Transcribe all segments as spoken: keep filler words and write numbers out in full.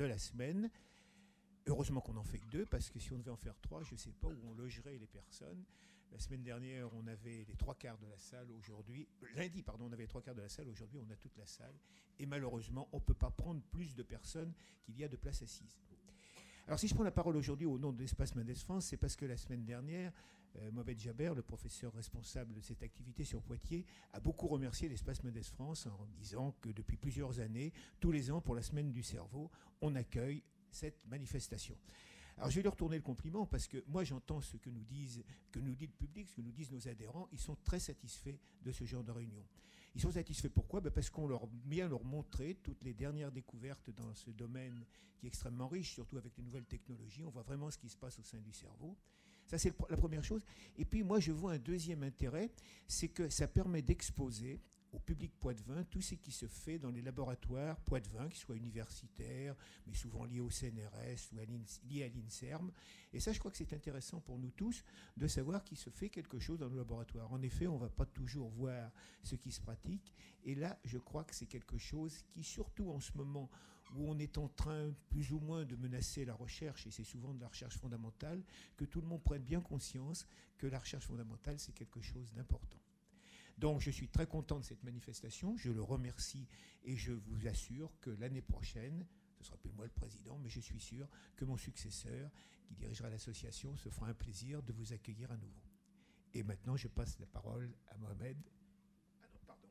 de la semaine. Heureusement qu'on n'en fait que deux, parce que si on devait en faire trois, je ne sais pas où on logerait les personnes. La semaine dernière, on avait les trois quarts de la salle. Aujourd'hui, lundi, pardon, on avait les trois quarts de la salle. Aujourd'hui, on a toute la salle. Et malheureusement, on ne peut pas prendre plus de personnes qu'il y a de places assises. Alors, si je prends la parole aujourd'hui au nom de l'Espace Mendes France, c'est parce que la semaine dernière, euh, Mohamed Jaber, le professeur responsable de cette activité sur Poitiers, a beaucoup remercié l'Espace Mendes France en disant que depuis plusieurs années, tous les ans, pour la Semaine du Cerveau, on accueille cette manifestation. Alors je vais leur retourner le compliment parce que moi j'entends ce que nous disent, que nous dit le public, ce que nous disent nos adhérents. Ils sont très satisfaits de ce genre de réunion. Ils sont satisfaits pourquoi ? Ben parce qu'on leur vient leur montrer toutes les dernières découvertes dans ce domaine qui est extrêmement riche, surtout avec les nouvelles technologies. On voit vraiment ce qui se passe au sein du cerveau. Ça c'est la première chose. Et puis moi je vois un deuxième intérêt, c'est que ça permet d'exposer au public poitevin tout ce qui se fait dans les laboratoires poitevins, qui soient universitaires, mais souvent liés au C N R S ou à liés à l'INSERM. Et ça, je crois que c'est intéressant pour nous tous de savoir qu'il se fait quelque chose dans nos laboratoires. En effet, on ne va pas toujours voir ce qui se pratique. Et là, je crois que c'est quelque chose qui, surtout en ce moment où on est en train plus ou moins de menacer la recherche, et c'est souvent de la recherche fondamentale, que tout le monde prenne bien conscience que la recherche fondamentale, c'est quelque chose d'important. Donc je suis très content de cette manifestation, je le remercie et je vous assure que l'année prochaine, ce ne sera plus moi le président, mais je suis sûr que mon successeur, qui dirigera l'association, se fera un plaisir de vous accueillir à nouveau. Et maintenant, je passe la parole à Mohamed. Ah non, pardon.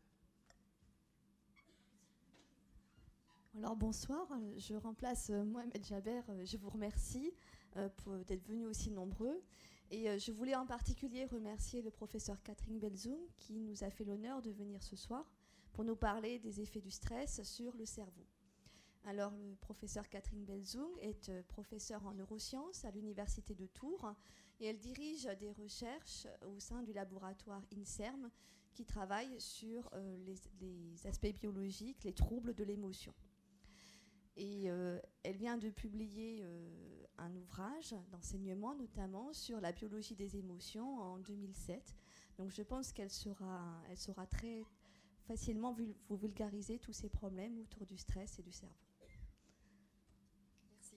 Alors bonsoir, je remplace Mohamed Jaber, je vous remercie d'être venus aussi nombreux. Et je voulais en particulier remercier le professeur Catherine Belzoum qui nous a fait l'honneur de venir ce soir pour nous parler des effets du stress sur le cerveau. Alors, le professeur Catherine Belzoum est professeure en neurosciences à l'université de Tours et elle dirige des recherches au sein du laboratoire INSERM qui travaille sur euh, les, les aspects biologiques, les troubles de l'émotion. Et euh, elle vient de publier euh, un ouvrage d'enseignement, notamment sur la biologie des émotions en deux mille sept. Donc je pense qu'elle sera, elle saura très facilement vous vulgariser tous ces problèmes autour du stress et du cerveau. Merci.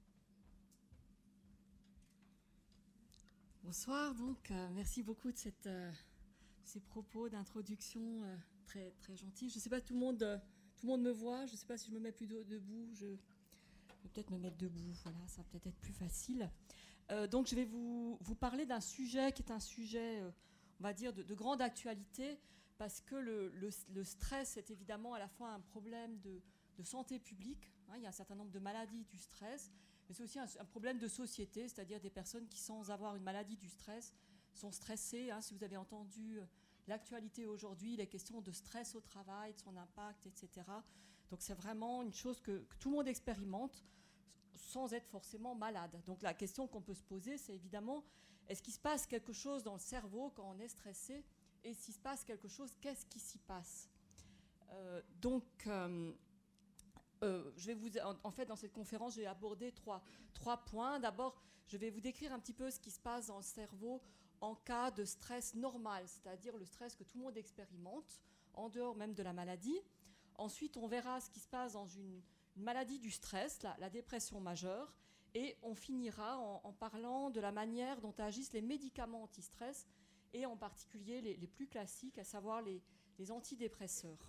Bonsoir, donc euh, merci beaucoup de cette, euh, ces propos d'introduction euh, très, très gentils. Je ne sais pas, tout le monde... Euh, Tout le monde me voit, je ne sais pas si je me mets plus de, debout, je vais peut-être me mettre debout, voilà, ça va peut-être être plus facile. Euh, donc je vais vous, vous parler d'un sujet qui est un sujet, euh, on va dire, de, de grande actualité, parce que le, le, le stress est évidemment à la fois un problème de, de santé publique, hein, il y a un certain nombre de maladies du stress, mais c'est aussi un, un problème de société, c'est-à-dire des personnes qui, sans avoir une maladie du stress, sont stressées. Hein, si vous avez entendu... l'actualité aujourd'hui, les questions de stress au travail, de son impact, et cetera. Donc c'est vraiment une chose que, que tout le monde expérimente sans être forcément malade. Donc la question qu'on peut se poser, c'est évidemment, est-ce qu'il se passe quelque chose dans le cerveau quand on est stressé ? Et s'il se passe quelque chose, qu'est-ce qui s'y passe ? euh, Donc, euh, euh, je vais vous, en, en fait, dans cette conférence, je vais aborder trois, trois points. D'abord, je vais vous décrire un petit peu ce qui se passe dans le cerveau en cas de stress normal, c'est-à-dire le stress que tout le monde expérimente, en dehors même de la maladie. Ensuite, on verra ce qui se passe dans une, une maladie du stress, la, la dépression majeure, et on finira en, en parlant de la manière dont agissent les médicaments anti-stress, et en particulier les, les plus classiques, à savoir les, les antidépresseurs.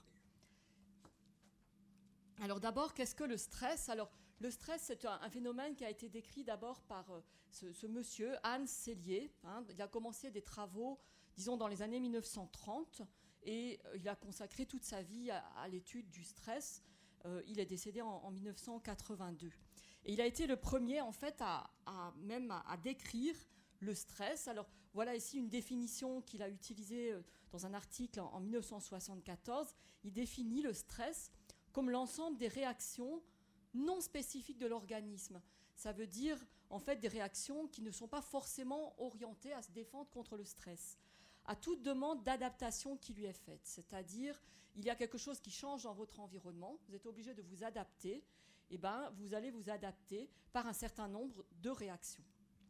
Alors d'abord, qu'est-ce que le stress ? Alors, le stress, c'est un, un phénomène qui a été décrit d'abord par euh, ce, ce monsieur, Hans Selye. Hein. Il a commencé des travaux, disons, dans les années mille neuf cent trente, et euh, il a consacré toute sa vie à, à l'étude du stress. Euh, il est décédé en, en mille neuf cent quatre-vingt-deux. Et il a été le premier, en fait, à, à même à, à décrire le stress. Alors, voilà ici une définition qu'il a utilisée euh, dans un article en, en mille neuf cent soixante-quatorze. Il définit le stress comme l'ensemble des réactions non spécifiques de l'organisme. Ça veut dire, en fait, des réactions qui ne sont pas forcément orientées à se défendre contre le stress, à toute demande d'adaptation qui lui est faite. C'est-à-dire, il y a quelque chose qui change dans votre environnement, vous êtes obligé de vous adapter, et ben, vous allez vous adapter par un certain nombre de réactions.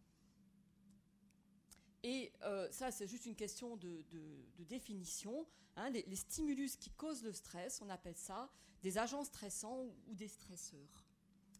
Et euh, ça, c'est juste une question de, de, de définition. Hein. Les, les stimulus qui causent le stress, on appelle ça des agents stressants ou, ou des stresseurs.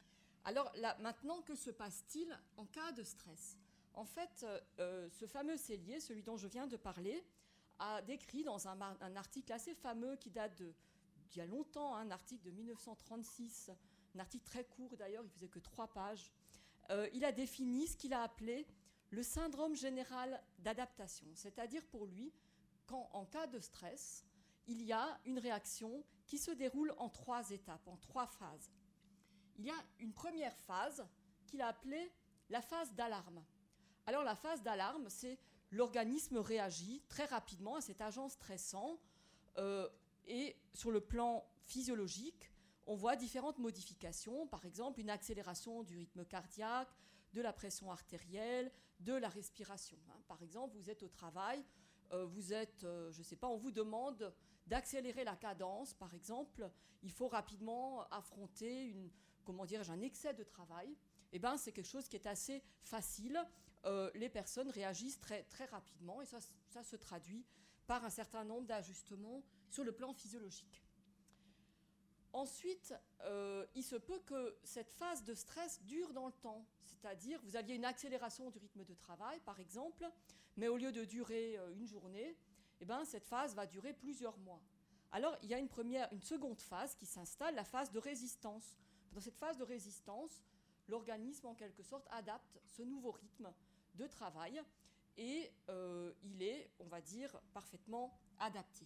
Alors là, maintenant, que se passe-t-il en cas de stress? En fait, euh, ce fameux Sellier, celui dont je viens de parler, a décrit dans un, un article assez fameux qui date de, d'il y a longtemps, hein, un article de mille neuf cent trente-six, un article très court d'ailleurs, il faisait que trois pages. Euh, il a défini ce qu'il a appelé le syndrome général d'adaptation, c'est-à-dire pour lui, quand en cas de stress, il y a une réaction qui se déroule en trois étapes, en trois phases. Il y a une première phase qu'il a appelée la phase d'alarme. Alors la phase d'alarme, c'est l'organisme réagit très rapidement à cet agent stressant euh, et sur le plan physiologique, on voit différentes modifications, par exemple une accélération du rythme cardiaque, de la pression artérielle, de la respiration. Hein. Par exemple, vous êtes au travail, euh, vous êtes, euh, je ne sais pas, on vous demande d'accélérer la cadence, par exemple, il faut rapidement affronter une, comment dirais-je, un excès de travail. Eh ben, c'est quelque chose qui est assez facile. Euh, les personnes réagissent très, très rapidement et ça, ça se traduit par un certain nombre d'ajustements sur le plan physiologique. Ensuite, euh, il se peut que cette phase de stress dure dans le temps, c'est-à-dire vous aviez une accélération du rythme de travail, par exemple, mais au lieu de durer euh, une journée, eh ben, cette phase va durer plusieurs mois. Alors, il y a une, première, une seconde phase qui s'installe, la phase de résistance. Dans cette phase de résistance, l'organisme, en quelque sorte, adapte ce nouveau rythme de travail et euh, il est, on va dire, parfaitement adapté.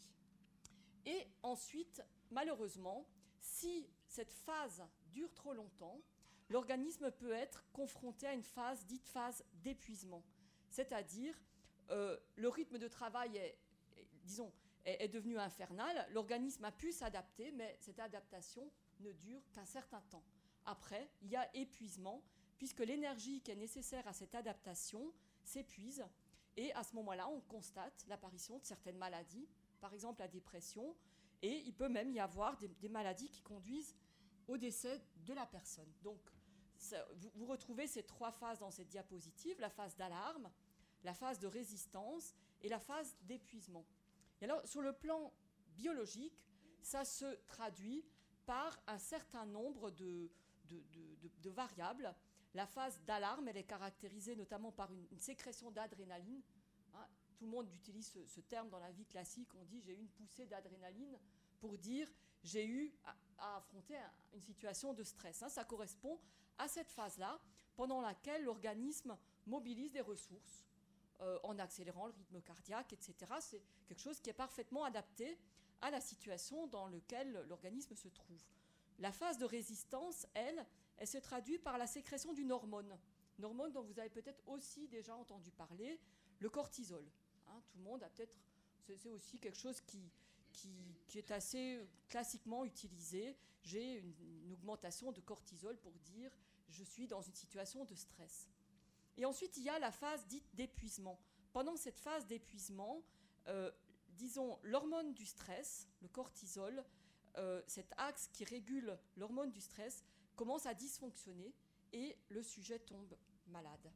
Et ensuite, malheureusement, si cette phase dure trop longtemps, l'organisme peut être confronté à une phase dite phase d'épuisement. C'est-à-dire, euh, le rythme de travail est, est, disons, est, est devenu infernal, l'organisme a pu s'adapter, mais cette adaptation ne dure qu'un certain temps. Après, il y a épuisement, puisque l'énergie qui est nécessaire à cette adaptation s'épuise, et à ce moment-là, on constate l'apparition de certaines maladies, par exemple la dépression, et il peut même y avoir des, des maladies qui conduisent au décès de la personne. Donc, ça, vous, vous retrouvez ces trois phases dans cette diapositive, la phase d'alarme, la phase de résistance et la phase d'épuisement. Et alors, sur le plan biologique, ça se traduit par un certain nombre de, de, de, de, de variables. La phase d'alarme, elle est caractérisée notamment par une, une sécrétion d'adrénaline. Hein, tout le monde utilise ce, ce terme dans la vie classique. On dit « j'ai eu une poussée d'adrénaline » pour dire « j'ai eu à, à affronter un, une situation de stress ». Hein, ça correspond à cette phase-là, pendant laquelle l'organisme mobilise des ressources euh, en accélérant le rythme cardiaque, et cetera. C'est quelque chose qui est parfaitement adapté à la situation dans laquelle l'organisme se trouve. La phase de résistance, elle, elle se traduit par la sécrétion d'une hormone, une hormone dont vous avez peut-être aussi déjà entendu parler, le cortisol. Hein, tout le monde a peut-être, c'est, c'est aussi quelque chose qui, qui, qui est assez classiquement utilisé. J'ai une, une augmentation de cortisol pour dire je suis dans une situation de stress. Et ensuite, il y a la phase dite d'épuisement. Pendant cette phase d'épuisement, euh, disons, l'hormone du stress, le cortisol, euh, cet axe qui régule l'hormone du stress, commence à dysfonctionner et le sujet tombe malade.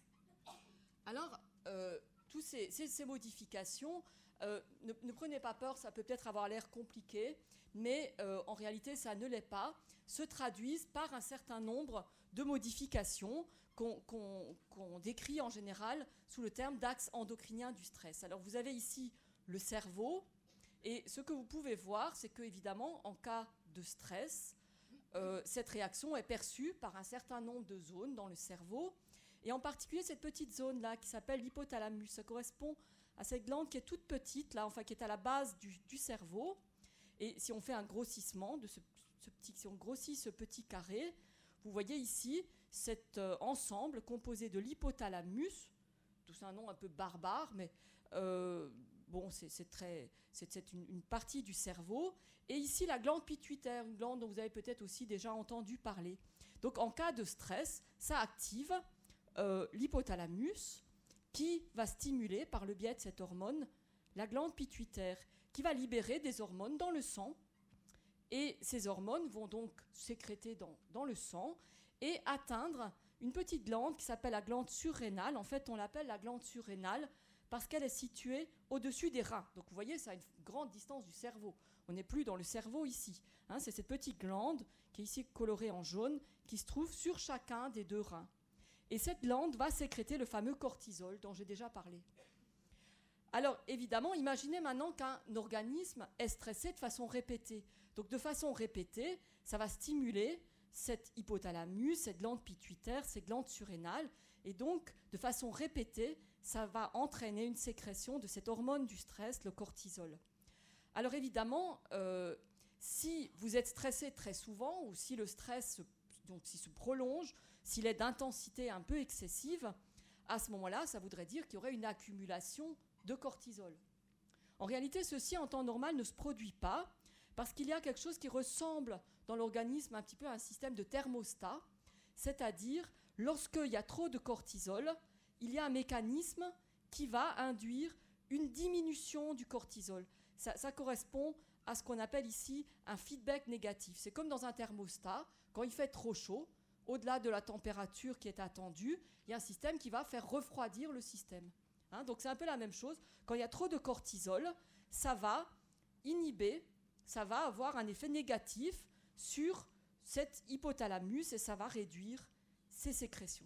Alors, euh, toutes ces, ces, ces modifications, euh, ne, ne prenez pas peur, ça peut peut-être avoir l'air compliqué, mais euh, en réalité, ça ne l'est pas, se traduisent par un certain nombre de modifications qu'on, qu'on, qu'on décrit en général sous le terme d'axe endocrinien du stress. Alors, vous avez ici le cerveau, et ce que vous pouvez voir, c'est qu'évidemment, en cas de stress, Euh, cette réaction est perçue par un certain nombre de zones dans le cerveau, et en particulier cette petite zone-là qui s'appelle l'hypothalamus. Ça correspond à cette glande qui est toute petite, là, enfin qui est à la base du, du cerveau. Et si on fait un grossissement, de ce, ce petit, si on grossit ce petit carré, vous voyez ici cet euh, ensemble composé de l'hypothalamus, tout c'est un nom un peu barbare, mais euh, bon, c'est, c'est, très, c'est, c'est une, une partie du cerveau. Et ici, la glande pituitaire, une glande dont vous avez peut-être aussi déjà entendu parler. Donc, en cas de stress, ça active euh, l'hypothalamus qui va stimuler, par le biais de cette hormone, la glande pituitaire, qui va libérer des hormones dans le sang. Et ces hormones vont donc sécréter dans, dans le sang et atteindre une petite glande qui s'appelle la glande surrénale. En fait, on l'appelle la glande surrénale parce qu'elle est située au-dessus des reins. Donc, vous voyez, ça a une grande distance du cerveau. On n'est plus dans le cerveau ici. Hein, c'est cette petite glande qui est ici colorée en jaune, qui se trouve sur chacun des deux reins. Et cette glande va sécréter le fameux cortisol dont j'ai déjà parlé. Alors évidemment, imaginez maintenant qu'un organisme est stressé de façon répétée. Donc de façon répétée, ça va stimuler cet hypothalamus, cette glande pituitaire, ces glandes surrénales. Et donc, de façon répétée, ça va entraîner une sécrétion de cette hormone du stress, le cortisol. Alors évidemment, euh, si vous êtes stressé très souvent, ou si le stress se, donc, s'il se prolonge, s'il est d'intensité un peu excessive, à ce moment-là, ça voudrait dire qu'il y aurait une accumulation de cortisol. En réalité, ceci en temps normal ne se produit pas, parce qu'il y a quelque chose qui ressemble dans l'organisme un petit peu à un système de thermostat, c'est-à-dire lorsqu'il y a trop de cortisol, il y a un mécanisme qui va induire une diminution du cortisol. Ça, ça correspond à ce qu'on appelle ici un feedback négatif. C'est comme dans un thermostat, quand il fait trop chaud, au-delà de la température qui est attendue, il y a un système qui va faire refroidir le système. Hein, donc c'est un peu la même chose. Quand il y a trop de cortisol, ça va inhiber, ça va avoir un effet négatif sur cet hypothalamus et ça va réduire ses sécrétions.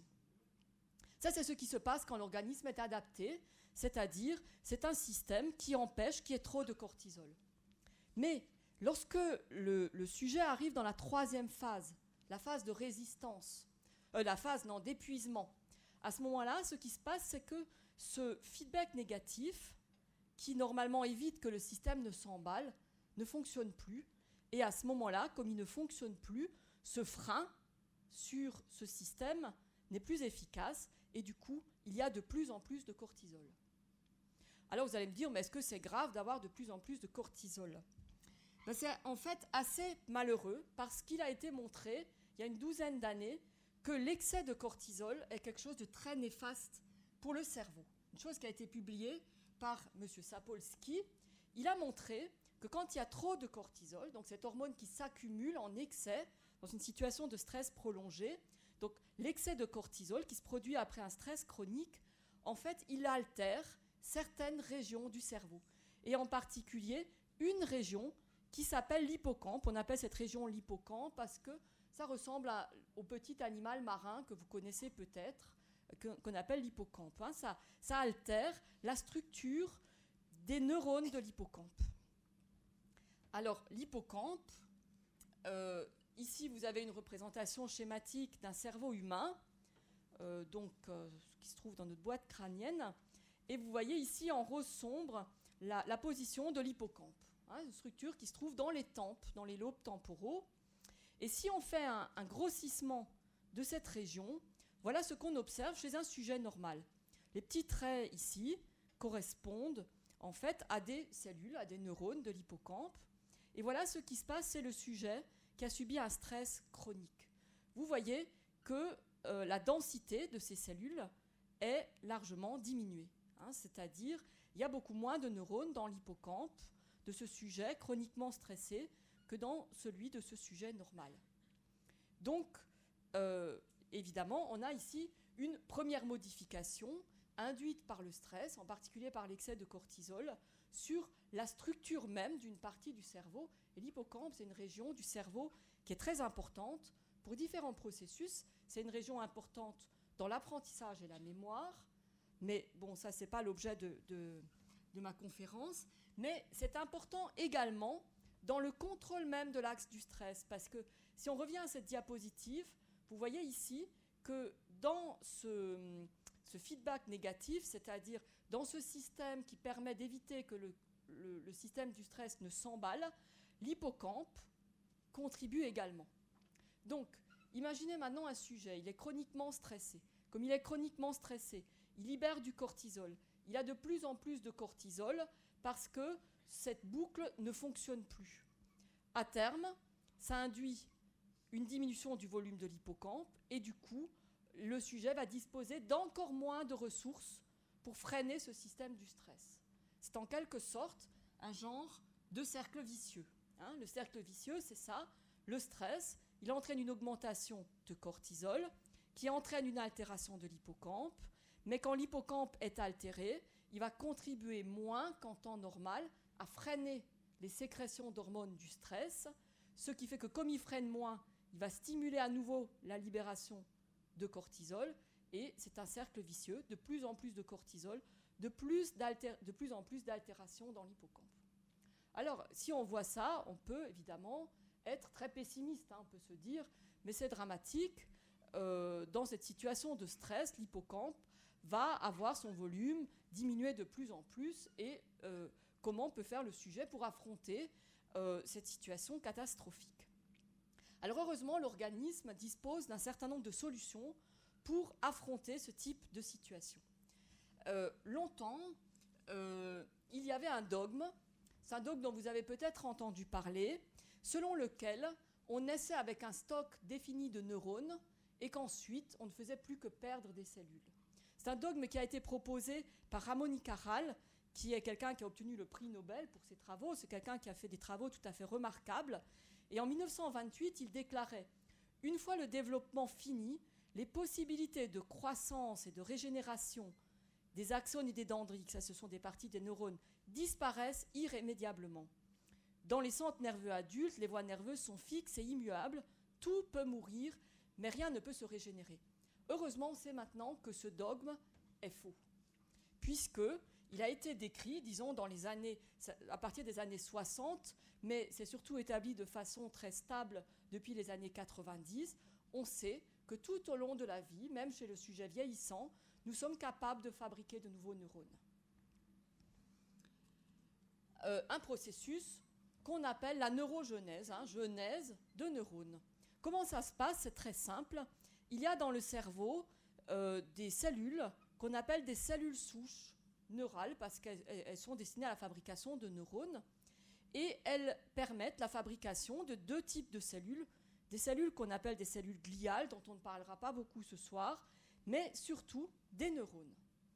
Ça, c'est ce qui se passe quand l'organisme est adapté, c'est-à-dire c'est un système qui empêche qu'il y ait trop de cortisol. Mais lorsque le, le sujet arrive dans la troisième phase, la phase de résistance, euh, la phase non, d'épuisement, à ce moment-là, ce qui se passe, c'est que ce feedback négatif, qui normalement évite que le système ne s'emballe, ne fonctionne plus. Et à ce moment-là, comme il ne fonctionne plus, ce frein sur ce système n'est plus efficace et du coup, il y a de plus en plus de cortisol. Alors vous allez me dire, mais est-ce que c'est grave d'avoir de plus en plus de cortisol ? Ben, c'est en fait assez malheureux parce qu'il a été montré, il y a une douzaine d'années, que l'excès de cortisol est quelque chose de très néfaste pour le cerveau. Une chose qui a été publiée par M. Sapolsky, il a montré que quand il y a trop de cortisol, donc cette hormone qui s'accumule en excès dans une situation de stress prolongé, donc l'excès de cortisol qui se produit après un stress chronique, en fait, il altère certaines régions du cerveau. Et en particulier, une région qui s'appelle l'hippocampe. On appelle cette région l'hippocampe parce que ça ressemble à, au petit animal marin que vous connaissez peut-être, que, qu'on appelle l'hippocampe. Hein. Ça, ça altère la structure des neurones de l'hippocampe. Alors, l'hippocampe, euh, ici vous avez une représentation schématique d'un cerveau humain, euh, donc, euh, qui se trouve dans notre boîte crânienne, et vous voyez ici en rose sombre la, la position de l'hippocampe, hein, une structure qui se trouve dans les tempes, dans les lobes temporaux. Et si on fait un, un grossissement de cette région, voilà ce qu'on observe chez un sujet normal. Les petits traits ici correspondent en fait à des cellules, à des neurones de l'hippocampe. Et voilà ce qui se passe, c'est le sujet qui a subi un stress chronique. Vous voyez que euh, la densité de ces cellules est largement diminuée. Hein, c'est-à-dire, il y a beaucoup moins de neurones dans l'hippocampe de ce sujet chroniquement stressé que dans celui de ce sujet normal. Donc, euh, évidemment, on a ici une première modification induite par le stress, en particulier par l'excès de cortisol, sur la structure même d'une partie du cerveau. Et l'hippocampe, c'est une région du cerveau qui est très importante pour différents processus. C'est une région importante dans l'apprentissage et la mémoire, mais bon, ça, ce n'est pas l'objet de, de, de ma conférence, mais c'est important également dans le contrôle même de l'axe du stress, parce que si on revient à cette diapositive, vous voyez ici que dans ce, ce feedback négatif, c'est-à-dire dans ce système qui permet d'éviter que le, le, le système du stress ne s'emballe, l'hippocampe contribue également. Donc, imaginez maintenant un sujet, il est chroniquement stressé. Comme il est chroniquement stressé, il libère du cortisol. Il a de plus en plus de cortisol parce que cette boucle ne fonctionne plus. À terme, ça induit une diminution du volume de l'hippocampe et du coup, le sujet va disposer d'encore moins de ressources pour freiner ce système du stress. C'est en quelque sorte un genre de cercle vicieux. Hein, le cercle vicieux, c'est ça. Le stress, il entraîne une augmentation de cortisol qui entraîne une altération de l'hippocampe. Mais quand l'hippocampe est altéré, il va contribuer moins qu'en temps normal à freiner les sécrétions d'hormones du stress, ce qui fait que comme il freine moins, il va stimuler à nouveau la libération de cortisol, et c'est un cercle vicieux, de plus en plus de cortisol, de plus, de plus en plus d'altérations dans l'hippocampe. Alors, si on voit ça, on peut évidemment être très pessimiste, hein, on peut se dire, mais c'est dramatique, euh, dans cette situation de stress, l'hippocampe va avoir son volume diminuer de plus en plus, et euh, comment on peut faire le sujet pour affronter euh, cette situation catastrophique. Alors heureusement, l'organisme dispose d'un certain nombre de solutions pour affronter ce type de situation. Euh, longtemps, euh, il y avait un dogme, c'est un dogme dont vous avez peut-être entendu parler, selon lequel on naissait avec un stock défini de neurones et qu'ensuite on ne faisait plus que perdre des cellules. C'est un dogme qui a été proposé par Ramón y Cajal, qui est quelqu'un qui a obtenu le prix Nobel pour ses travaux. C'est quelqu'un qui a fait des travaux tout à fait remarquables. Et en mille neuf cent vingt-huit, il déclarait « Une fois le développement fini, les possibilités de croissance et de régénération des axones et des dendrites, ça ce sont des parties des neurones, disparaissent irrémédiablement. Dans les centres nerveux adultes, les voies nerveuses sont fixes et immuables, tout peut mourir, mais rien ne peut se régénérer. » Heureusement, on sait maintenant que ce dogme est faux, puisqu'il a été décrit, disons, dans les années, à partir des années soixante, mais c'est surtout établi de façon très stable depuis les années quatre-vingt-dix. On sait que tout au long de la vie, même chez le sujet vieillissant, nous sommes capables de fabriquer de nouveaux neurones. Euh, un processus qu'on appelle la neurogenèse, hein, genèse de neurones. Comment ça se passe? C'est très simple. Il y a dans le cerveau euh, des cellules qu'on appelle des cellules souches neurales parce qu'elles sont destinées à la fabrication de neurones et elles permettent la fabrication de deux types de cellules, des cellules qu'on appelle des cellules gliales dont on ne parlera pas beaucoup ce soir, mais surtout des neurones.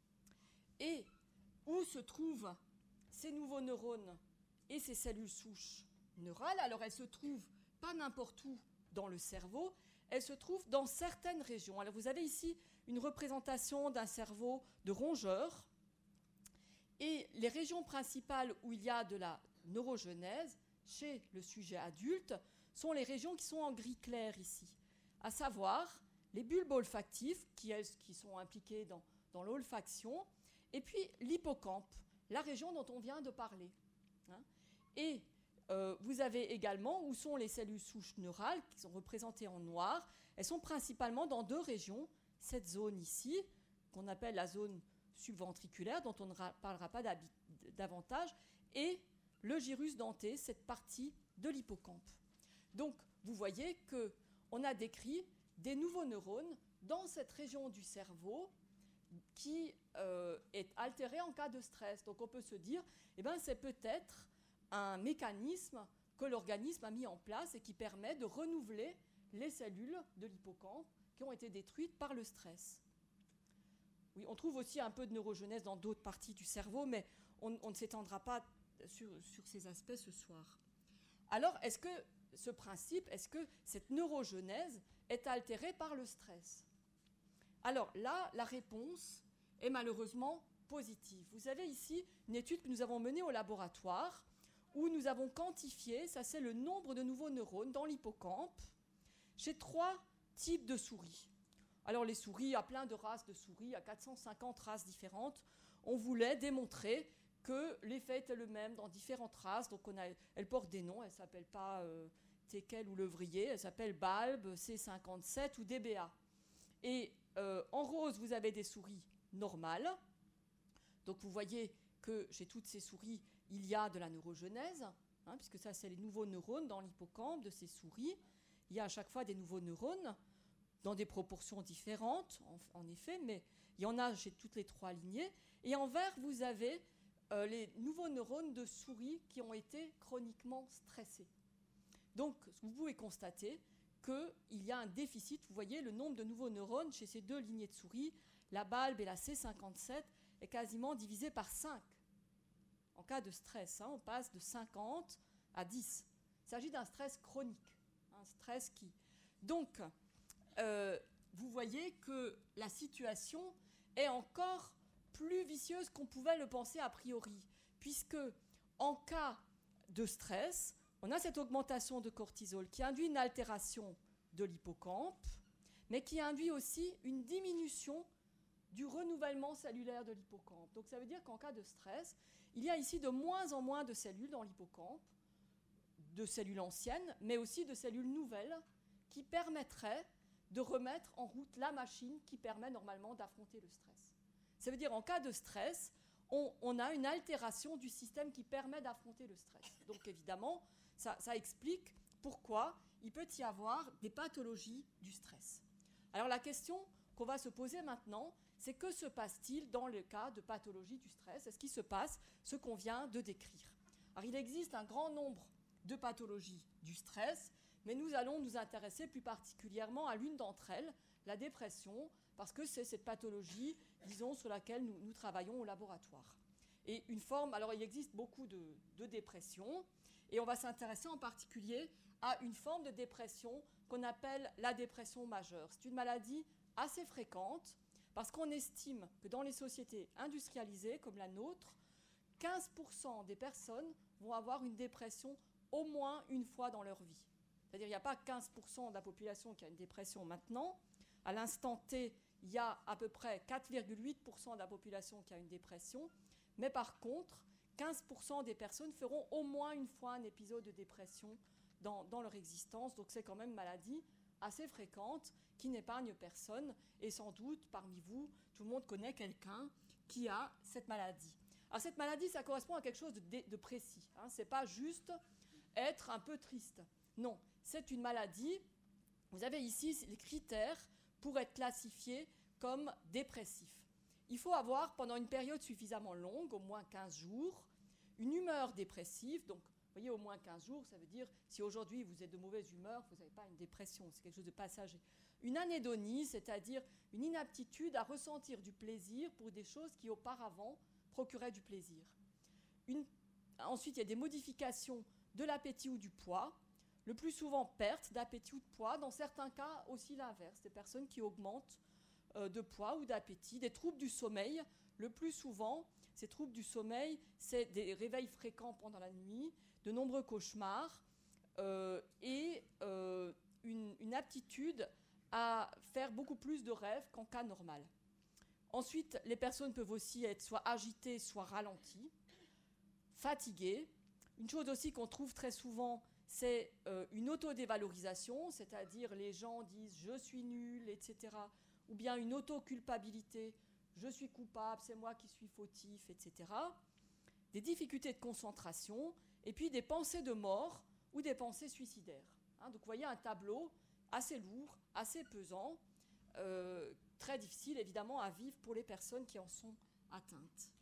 Et où se trouvent ces nouveaux neurones et ces cellules souches neurales? Alors elles se trouvent pas n'importe où dans le cerveau, elles se trouvent dans certaines régions. Alors vous avez ici une représentation d'un cerveau de rongeur. Et les régions principales où il y a de la neurogenèse chez le sujet adulte sont les régions qui sont en gris clair ici, à savoir les bulbes olfactifs qui, qui sont impliqués dans, dans l'olfaction, et puis l'hippocampe, la région dont on vient de parler. Hein. Et Euh, vous avez également où sont les cellules souches neurales qui sont représentées en noir. Elles sont principalement dans deux régions. Cette zone ici, qu'on appelle la zone subventriculaire, dont on ne parlera pas davantage, et le gyrus denté, cette partie de l'hippocampe. Donc, vous voyez qu'on a décrit des nouveaux neurones dans cette région du cerveau qui euh, est altérée en cas de stress. Donc, on peut se dire, eh ben, c'est peut-être un mécanisme que l'organisme a mis en place et qui permet de renouveler les cellules de l'hippocampe qui ont été détruites par le stress. Oui, on trouve aussi un peu de neurogenèse dans d'autres parties du cerveau, mais on, on ne s'étendra pas sur, sur ces aspects ce soir. Alors, est-ce que ce principe, est-ce que cette neurogenèse est altérée par le stress? Alors là, la réponse est malheureusement positive. Vous avez ici une étude que nous avons menée au laboratoire où nous avons quantifié, ça c'est le nombre de nouveaux neurones dans l'hippocampe, chez trois types de souris. Alors les souris, il y a plein de races de souris, il y a quatre cent cinquante races différentes. On voulait démontrer que l'effet était le même dans différentes races. Donc on a, elles portent des noms, elles ne s'appellent pas euh, teckel ou levrier, elles s'appellent Balb, C cinquante-sept ou D B A. Et euh, en rose, vous avez des souris normales. Donc vous voyez que chez toutes ces souris, il y a de la neurogenèse, hein, puisque ça, c'est les nouveaux neurones dans l'hippocampe de ces souris. Il y a à chaque fois des nouveaux neurones dans des proportions différentes, en, en effet, mais il y en a chez toutes les trois lignées. Et en vert, vous avez euh, les nouveaux neurones de souris qui ont été chroniquement stressés. Donc, vous pouvez constater qu'il y a un déficit. Vous voyez, le nombre de nouveaux neurones chez ces deux lignées de souris, la Balb et la C cinquante-sept, est quasiment divisé par cinq. En cas de stress, hein, on passe de cinquante à dix. Il s'agit d'un stress chronique, un stress qui... Donc, euh, vous voyez que la situation est encore plus vicieuse qu'on pouvait le penser a priori, puisque en cas de stress, on a cette augmentation de cortisol qui induit une altération de l'hippocampe, mais qui induit aussi une diminution du renouvellement cellulaire de l'hippocampe. Donc ça veut dire qu'en cas de stress, il y a ici de moins en moins de cellules dans l'hippocampe, de cellules anciennes, mais aussi de cellules nouvelles qui permettraient de remettre en route la machine qui permet normalement d'affronter le stress. Ça veut dire qu'en cas de stress, on, on a une altération du système qui permet d'affronter le stress. Donc évidemment, ça, ça explique pourquoi il peut y avoir des pathologies du stress. Alors la question qu'on va se poser maintenant, c'est que se passe-t-il dans le cas de pathologie du stress? Est-ce qu'il se passe ce qu'on vient de décrire? Alors il existe un grand nombre de pathologies du stress, mais nous allons nous intéresser plus particulièrement à l'une d'entre elles, la dépression, parce que c'est cette pathologie, disons, sur laquelle nous, nous travaillons au laboratoire. Et une forme, alors il existe beaucoup de, de dépression, et on va s'intéresser en particulier à une forme de dépression qu'on appelle la dépression majeure. C'est une maladie assez fréquente, parce qu'on estime que dans les sociétés industrialisées comme la nôtre, quinze pour cent des personnes vont avoir une dépression au moins une fois dans leur vie. C'est-à-dire qu'il n'y a pas quinze pour cent de la population qui a une dépression maintenant. À l'instant T, il y a à peu près quatre virgule huit pour cent de la population qui a une dépression. Mais par contre, quinze pour cent des personnes feront au moins une fois un épisode de dépression dans, dans leur existence. Donc c'est quand même une maladie assez fréquente qui n'épargne personne. Et sans doute, parmi vous, tout le monde connaît quelqu'un qui a cette maladie. Alors cette maladie, ça correspond à quelque chose de, de, de précis. Hein. Ce n'est pas juste être un peu triste. Non, c'est une maladie. Vous avez ici les critères pour être classifié comme dépressif. Il faut avoir, pendant une période suffisamment longue, au moins quinze jours, une humeur dépressive. Donc, vous voyez, au moins quinze jours, ça veut dire, si aujourd'hui vous êtes de mauvaise humeur, vous n'avez pas une dépression, c'est quelque chose de passager. Une anédonie, c'est-à-dire une inaptitude à ressentir du plaisir pour des choses qui auparavant procuraient du plaisir. Une... Ensuite, il y a des modifications de l'appétit ou du poids. Le plus souvent, perte d'appétit ou de poids. Dans certains cas, aussi l'inverse. Des personnes qui augmentent euh, de poids ou d'appétit. Des troubles du sommeil. Le plus souvent, ces troubles du sommeil, c'est des réveils fréquents pendant la nuit, de nombreux cauchemars euh, et euh, une, une aptitude à faire beaucoup plus de rêves qu'en cas normal. Ensuite, les personnes peuvent aussi être soit agitées, soit ralenties, fatiguées. Une chose aussi qu'on trouve très souvent, c'est euh, une autodévalorisation, c'est-à-dire les gens disent « je suis nul », et cetera. Ou bien une autoculpabilité, « je suis coupable, c'est moi qui suis fautif », et cetera. Des difficultés de concentration, et puis des pensées de mort ou des pensées suicidaires. Hein, donc vous voyez un tableau assez lourd, assez pesant, euh, très difficile évidemment à vivre pour les personnes qui en sont atteintes.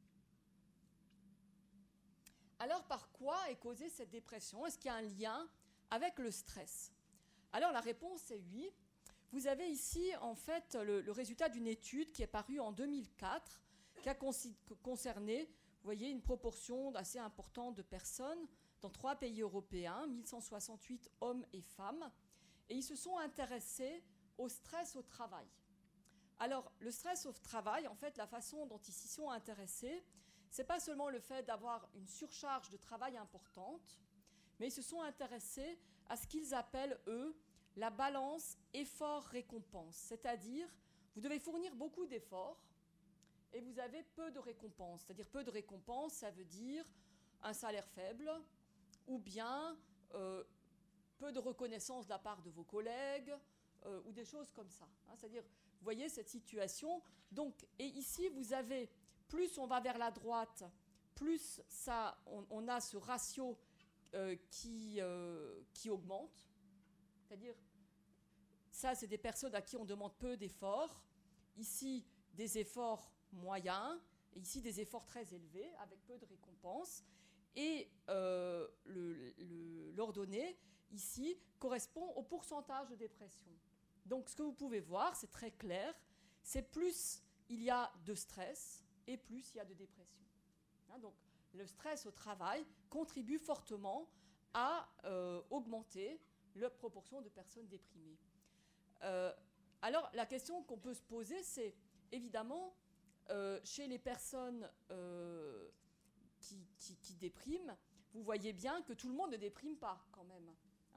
Alors, par quoi est causée cette dépression? Est-ce qu'il y a un lien avec le stress? Alors, la réponse est oui. Vous avez ici, en fait, le, le résultat d'une étude qui est parue en deux mille quatre, qui a concerné, vous voyez, une proportion assez importante de personnes dans trois pays européens, mille cent soixante-huit hommes et femmes, et ils se sont intéressés au stress au travail. Alors, le stress au travail, en fait, la façon dont ils s'y sont intéressés, ce n'est pas seulement le fait d'avoir une surcharge de travail importante, mais ils se sont intéressés à ce qu'ils appellent, eux, la balance effort-récompense. C'est-à-dire, vous devez fournir beaucoup d'efforts et vous avez peu de récompenses. C'est-à-dire, peu de récompenses, ça veut dire un salaire faible ou bien euh, peu de reconnaissance de la part de vos collègues euh, ou des choses comme ça. Hein. C'est-à-dire, vous voyez cette situation. Donc, et ici, vous avez... Plus on va vers la droite, plus ça, on, on a ce ratio euh, qui, euh, qui augmente. C'est-à-dire, ça, c'est des personnes à qui on demande peu d'efforts. Ici, des efforts moyens. Et ici, des efforts très élevés, avec peu de récompenses. Et euh, le, le, l'ordonnée, ici, correspond au pourcentage de dépression. Donc, ce que vous pouvez voir, c'est très clair. C'est plus il y a de stress, et plus il y a de dépression. Hein, donc, le stress au travail contribue fortement à euh, augmenter la proportion de personnes déprimées. Euh, alors, la question qu'on peut se poser, c'est évidemment, euh, chez les personnes euh, qui, qui, qui dépriment, vous voyez bien que tout le monde ne déprime pas quand même. Hein.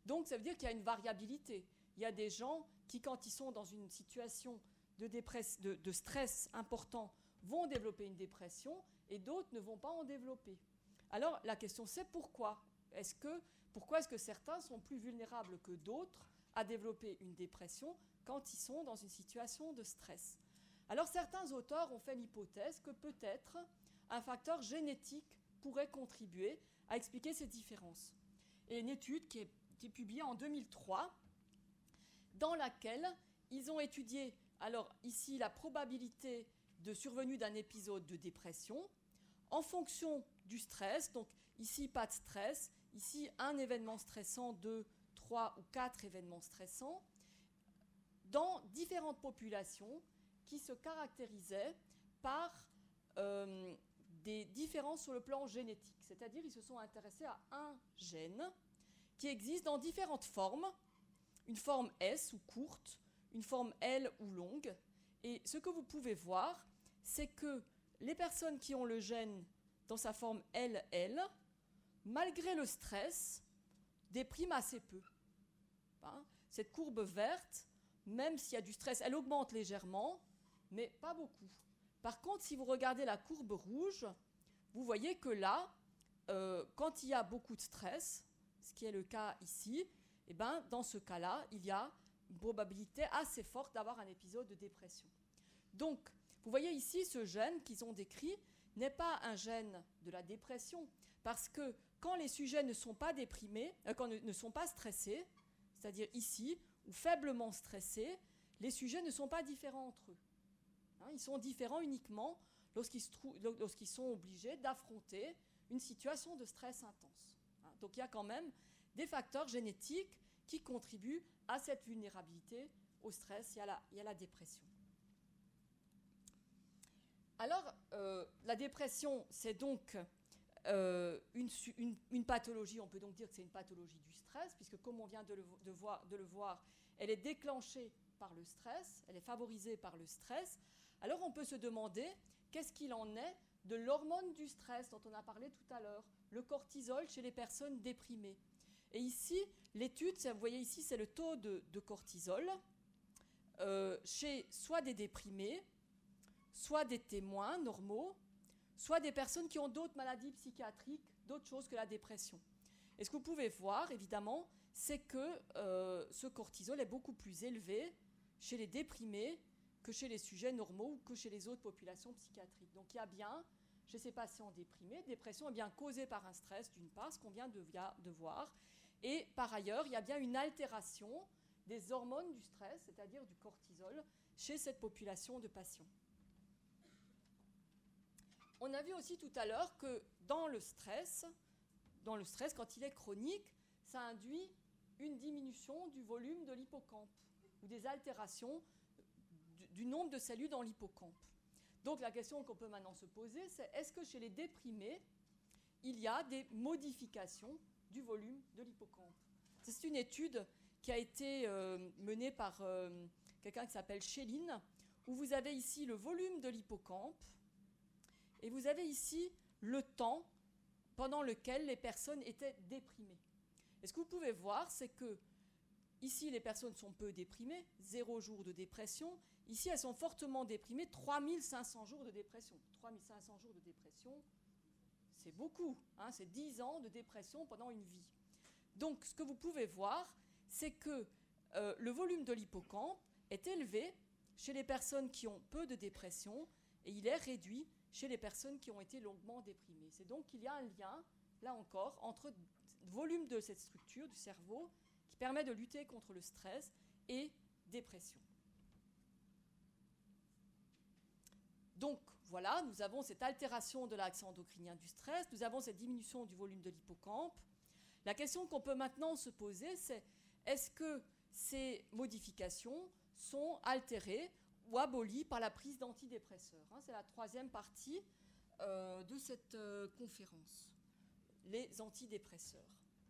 Donc ça veut dire qu'il y a une variabilité. Il y a des gens qui, quand ils sont dans une situation de, dépress- de, de stress important, vont développer une dépression et d'autres ne vont pas en développer. Alors la question c'est pourquoi est-ce que, pourquoi est-ce que certains sont plus vulnérables que d'autres à développer une dépression quand ils sont dans une situation de stress? Alors certains auteurs ont fait l'hypothèse que peut-être un facteur génétique pourrait contribuer à expliquer ces différences. Et une étude qui a été publiée en deux mille trois, dans laquelle ils ont étudié, alors ici, la probabilité de survenue d'un épisode de dépression en fonction du stress. Donc ici, pas de stress. Ici, un événement stressant, deux, trois ou quatre événements stressants dans différentes populations qui se caractérisaient par euh, des différences sur le plan génétique. C'est-à-dire ils se sont intéressés à un gène qui existe dans différentes formes, une forme S ou courte, une forme L ou longue. Et ce que vous pouvez voir, c'est que les personnes qui ont le gène dans sa forme L L, malgré le stress, dépriment assez peu. Hein? Cette courbe verte, même s'il y a du stress, elle augmente légèrement, mais pas beaucoup. Par contre, si vous regardez la courbe rouge, vous voyez que là, euh, quand il y a beaucoup de stress, ce qui est le cas ici, eh ben, dans ce cas-là, il y a une probabilité assez forte d'avoir un épisode de dépression. Donc, vous voyez ici, ce gène qu'ils ont décrit n'est pas un gène de la dépression, parce que quand les sujets ne sont pas déprimés, euh, quand ne, ne sont pas stressés, c'est-à-dire ici, ou faiblement stressés, les sujets ne sont pas différents entre eux. Hein, ils sont différents uniquement lorsqu'ils, se trou- lorsqu'ils sont obligés d'affronter une situation de stress intense. Hein, donc il y a quand même des facteurs génétiques qui contribuent à cette vulnérabilité au stress et à la, et à la dépression. Alors, euh, la dépression, c'est donc euh, une, une, une pathologie, on peut donc dire que c'est une pathologie du stress, puisque comme on vient de le, de voir, de le voir, elle est déclenchée par le stress, elle est favorisée par le stress. Alors on peut se demander qu'est-ce qu'il en est de l'hormone du stress dont on a parlé tout à l'heure, le cortisol chez les personnes déprimées. Et ici, l'étude, vous voyez ici, c'est le taux de, de cortisol euh, chez soit des déprimés, soit des témoins normaux, soit des personnes qui ont d'autres maladies psychiatriques, d'autres choses que la dépression. Et ce que vous pouvez voir, évidemment, c'est que euh, ce cortisol est beaucoup plus élevé chez les déprimés que chez les sujets normaux ou que chez les autres populations psychiatriques. Donc il y a bien, chez ces patients déprimés, dépression est bien causée par un stress, d'une part, ce qu'on vient de, de voir, et par ailleurs, il y a bien une altération des hormones du stress, c'est-à-dire du cortisol, chez cette population de patients. On a vu aussi tout à l'heure que dans le stress, dans le stress, quand il est chronique, ça induit une diminution du volume de l'hippocampe ou des altérations du, du nombre de cellules dans l'hippocampe. Donc la question qu'on peut maintenant se poser, c'est est-ce que chez les déprimés, il y a des modifications du volume de l'hippocampe? C'est une étude qui a été euh, menée par euh, quelqu'un qui s'appelle Schelin, où vous avez ici le volume de l'hippocampe et vous avez ici le temps pendant lequel les personnes étaient déprimées. Et ce que vous pouvez voir, c'est que ici, les personnes sont peu déprimées, zéro jour de dépression. Ici, elles sont fortement déprimées, trois mille cinq cents jours de dépression. trois mille cinq cents jours de dépression, c'est beaucoup, hein, c'est dix ans de dépression pendant une vie. Donc, ce que vous pouvez voir, c'est que euh, le volume de l'hippocampe est élevé chez les personnes qui ont peu de dépression et il est réduit chez les personnes qui ont été longuement déprimées. C'est donc qu'il y a un lien, là encore, entre le volume de cette structure du cerveau qui permet de lutter contre le stress et dépression. Donc, voilà, nous avons cette altération de l'axe endocrinien du stress, nous avons cette diminution du volume de l'hippocampe. La question qu'on peut maintenant se poser, c'est est-ce que ces modifications sont altérées ou abolies par la prise d'antidépresseurs, hein? C'est la troisième partie euh, de cette euh, conférence, les antidépresseurs.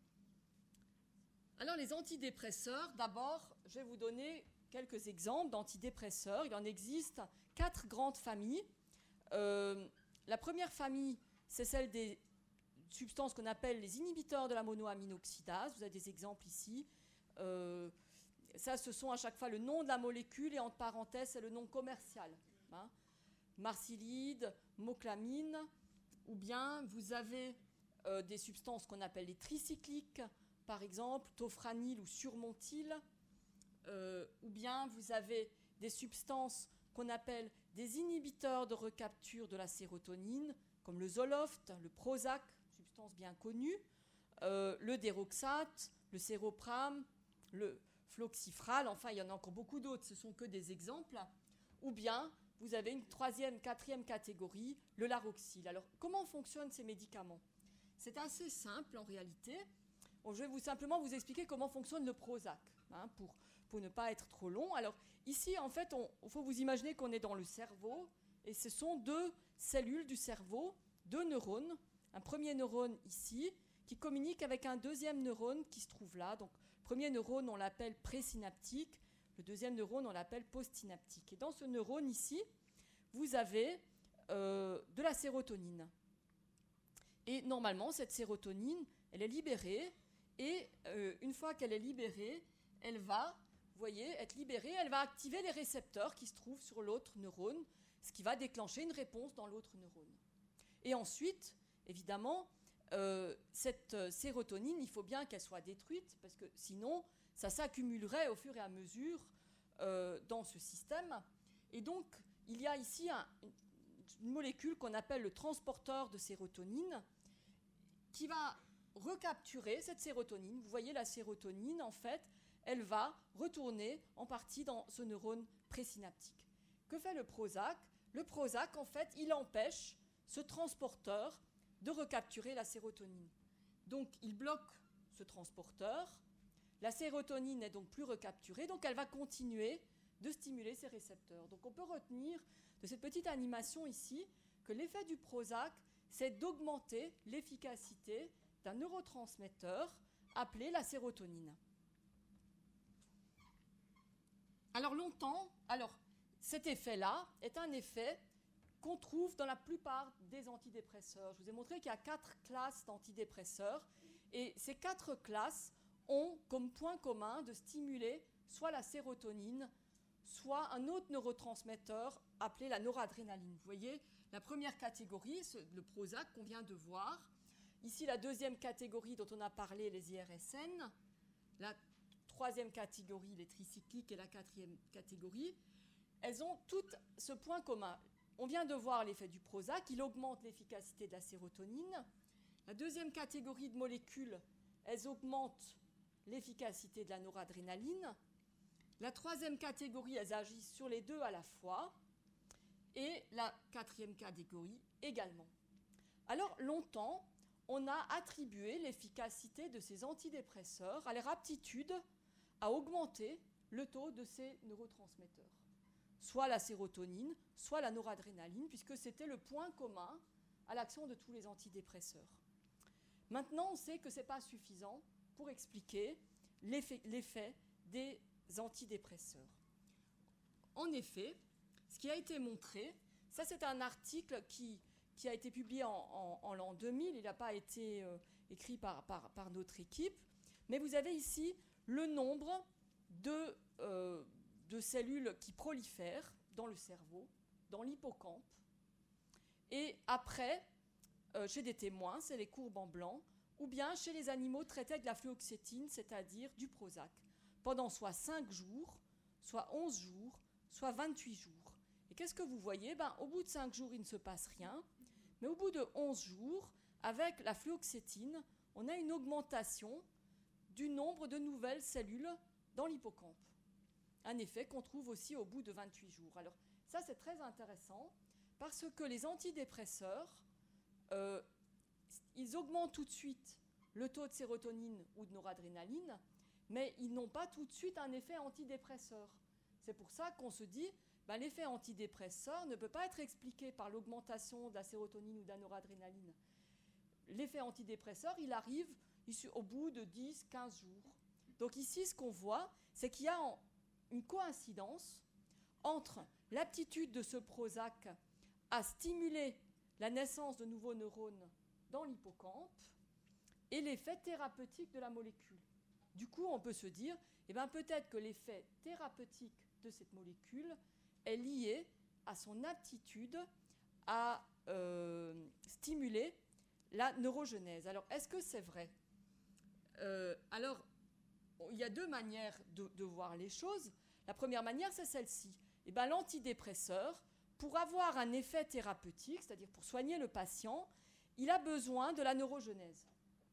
Alors les antidépresseurs, d'abord, je vais vous donner quelques exemples d'antidépresseurs. Il en existe quatre grandes familles. Euh, la première famille, c'est celle des, substances qu'on appelle les inhibiteurs de la monoaminoxydase. Vous avez des exemples ici. Euh, ça, ce sont à chaque fois le nom de la molécule et entre parenthèses, c'est le nom commercial. Hein. Marsilide, moclamine, ou bien vous avez euh, des substances qu'on appelle les tricycliques, par exemple, tofranil ou surmontil, euh, ou bien vous avez des substances qu'on appelle des inhibiteurs de recapture de la sérotonine, comme le Zoloft, le Prozac, substance bien connue, euh, le déroxate, le séroprame, le floxifral, enfin il y en a encore beaucoup d'autres, ce ne sont que des exemples, ou bien vous avez une troisième, quatrième catégorie, le Laroxyl. Alors comment fonctionnent ces médicaments? C'est assez simple en réalité. Bon, je vais vous simplement vous expliquer comment fonctionne le Prozac, hein, pour, pour ne pas être trop long. Alors ici en fait, il faut vous imaginer qu'on est dans le cerveau, et ce sont deux cellules du cerveau, deux neurones, un premier neurone ici, qui communique avec un deuxième neurone qui se trouve là. Donc, le premier neurone, on l'appelle présynaptique, le deuxième neurone, on l'appelle postsynaptique. Et dans ce neurone ici, vous avez euh, de la sérotonine. Et normalement, cette sérotonine, elle est libérée, et euh, une fois qu'elle est libérée, elle va, vous voyez, être libérée, elle va activer les récepteurs qui se trouvent sur l'autre neurone, ce qui va déclencher une réponse dans l'autre neurone. Et ensuite, évidemment, euh, cette euh, sérotonine, il faut bien qu'elle soit détruite, parce que sinon, ça s'accumulerait au fur et à mesure euh, dans ce système. Et donc, il y a ici un, une molécule qu'on appelle le transporteur de sérotonine, qui va recapturer cette sérotonine. Vous voyez, la sérotonine, en fait, elle va retourner en partie dans ce neurone présynaptique. Que fait le Prozac? Le Prozac, en fait, il empêche ce transporteur de recapturer la sérotonine. Donc, il bloque ce transporteur. La sérotonine n'est donc plus recapturée, donc elle va continuer de stimuler ces récepteurs. Donc, on peut retenir de cette petite animation ici que l'effet du Prozac, c'est d'augmenter l'efficacité d'un neurotransmetteur appelé la sérotonine. Alors, longtemps, alors, cet effet-là est un effet qu'on trouve dans la plupart des antidépresseurs. Je vous ai montré qu'il y a quatre classes d'antidépresseurs, et ces quatre classes ont comme point commun de stimuler soit la sérotonine, soit un autre neurotransmetteur appelé la noradrénaline. Vous voyez, la première catégorie, le Prozac qu'on vient de voir. Ici, la deuxième catégorie dont on a parlé, les I R S N. La troisième catégorie, les tricycliques, et la quatrième catégorie. Elles ont toutes ce point commun. On vient de voir l'effet du Prozac, il augmente l'efficacité de la sérotonine. La deuxième catégorie de molécules, elles augmentent l'efficacité de la noradrénaline. La troisième catégorie, elles agissent sur les deux à la fois. Et la quatrième catégorie également. Alors, longtemps, on a attribué l'efficacité de ces antidépresseurs à leur aptitude à augmenter le taux de ces neurotransmetteurs. Soit la sérotonine, soit la noradrénaline, puisque c'était le point commun à l'action de tous les antidépresseurs. Maintenant, on sait que ce n'est pas suffisant pour expliquer l'effet, l'effet des antidépresseurs. En effet, ce qui a été montré, ça c'est un article qui, qui a été publié en, en, en l'an deux mille, il n'a pas été euh, écrit par, par, par notre équipe, mais vous avez ici le nombre de... Euh, de cellules qui prolifèrent dans le cerveau, dans l'hippocampe. Et après, euh, chez des témoins, c'est les courbes en blanc, ou bien chez les animaux traités avec de la fluoxétine, c'est-à-dire du Prozac, pendant soit cinq jours, soit onze jours, soit vingt-huit jours. Et qu'est-ce que vous voyez? Ben, au bout de cinq jours, il ne se passe rien, mais au bout de onze jours, avec la fluoxétine, on a une augmentation du nombre de nouvelles cellules dans l'hippocampe. Un effet qu'on trouve aussi au bout de vingt-huit jours. Alors ça, c'est très intéressant parce que les antidépresseurs, euh, ils augmentent tout de suite le taux de sérotonine ou de noradrénaline, mais ils n'ont pas tout de suite un effet antidépresseur. C'est pour ça qu'on se dit, ben, l'effet antidépresseur ne peut pas être expliqué par l'augmentation de la sérotonine ou de la noradrénaline. L'effet antidépresseur, il arrive au bout de dix à quinze jours. Donc ici, ce qu'on voit, c'est qu'il y a en une coïncidence entre l'aptitude de ce Prozac à stimuler la naissance de nouveaux neurones dans l'hippocampe et l'effet thérapeutique de la molécule. Du coup, on peut se dire, eh ben, peut-être que l'effet thérapeutique de cette molécule est lié à son aptitude à euh, stimuler la neurogenèse. Alors, est-ce que c'est vrai ? euh, Alors, il y a deux manières de, de voir les choses. La première manière, c'est celle-ci. Eh ben, l'antidépresseur, pour avoir un effet thérapeutique, c'est-à-dire pour soigner le patient, il a besoin de la neurogenèse.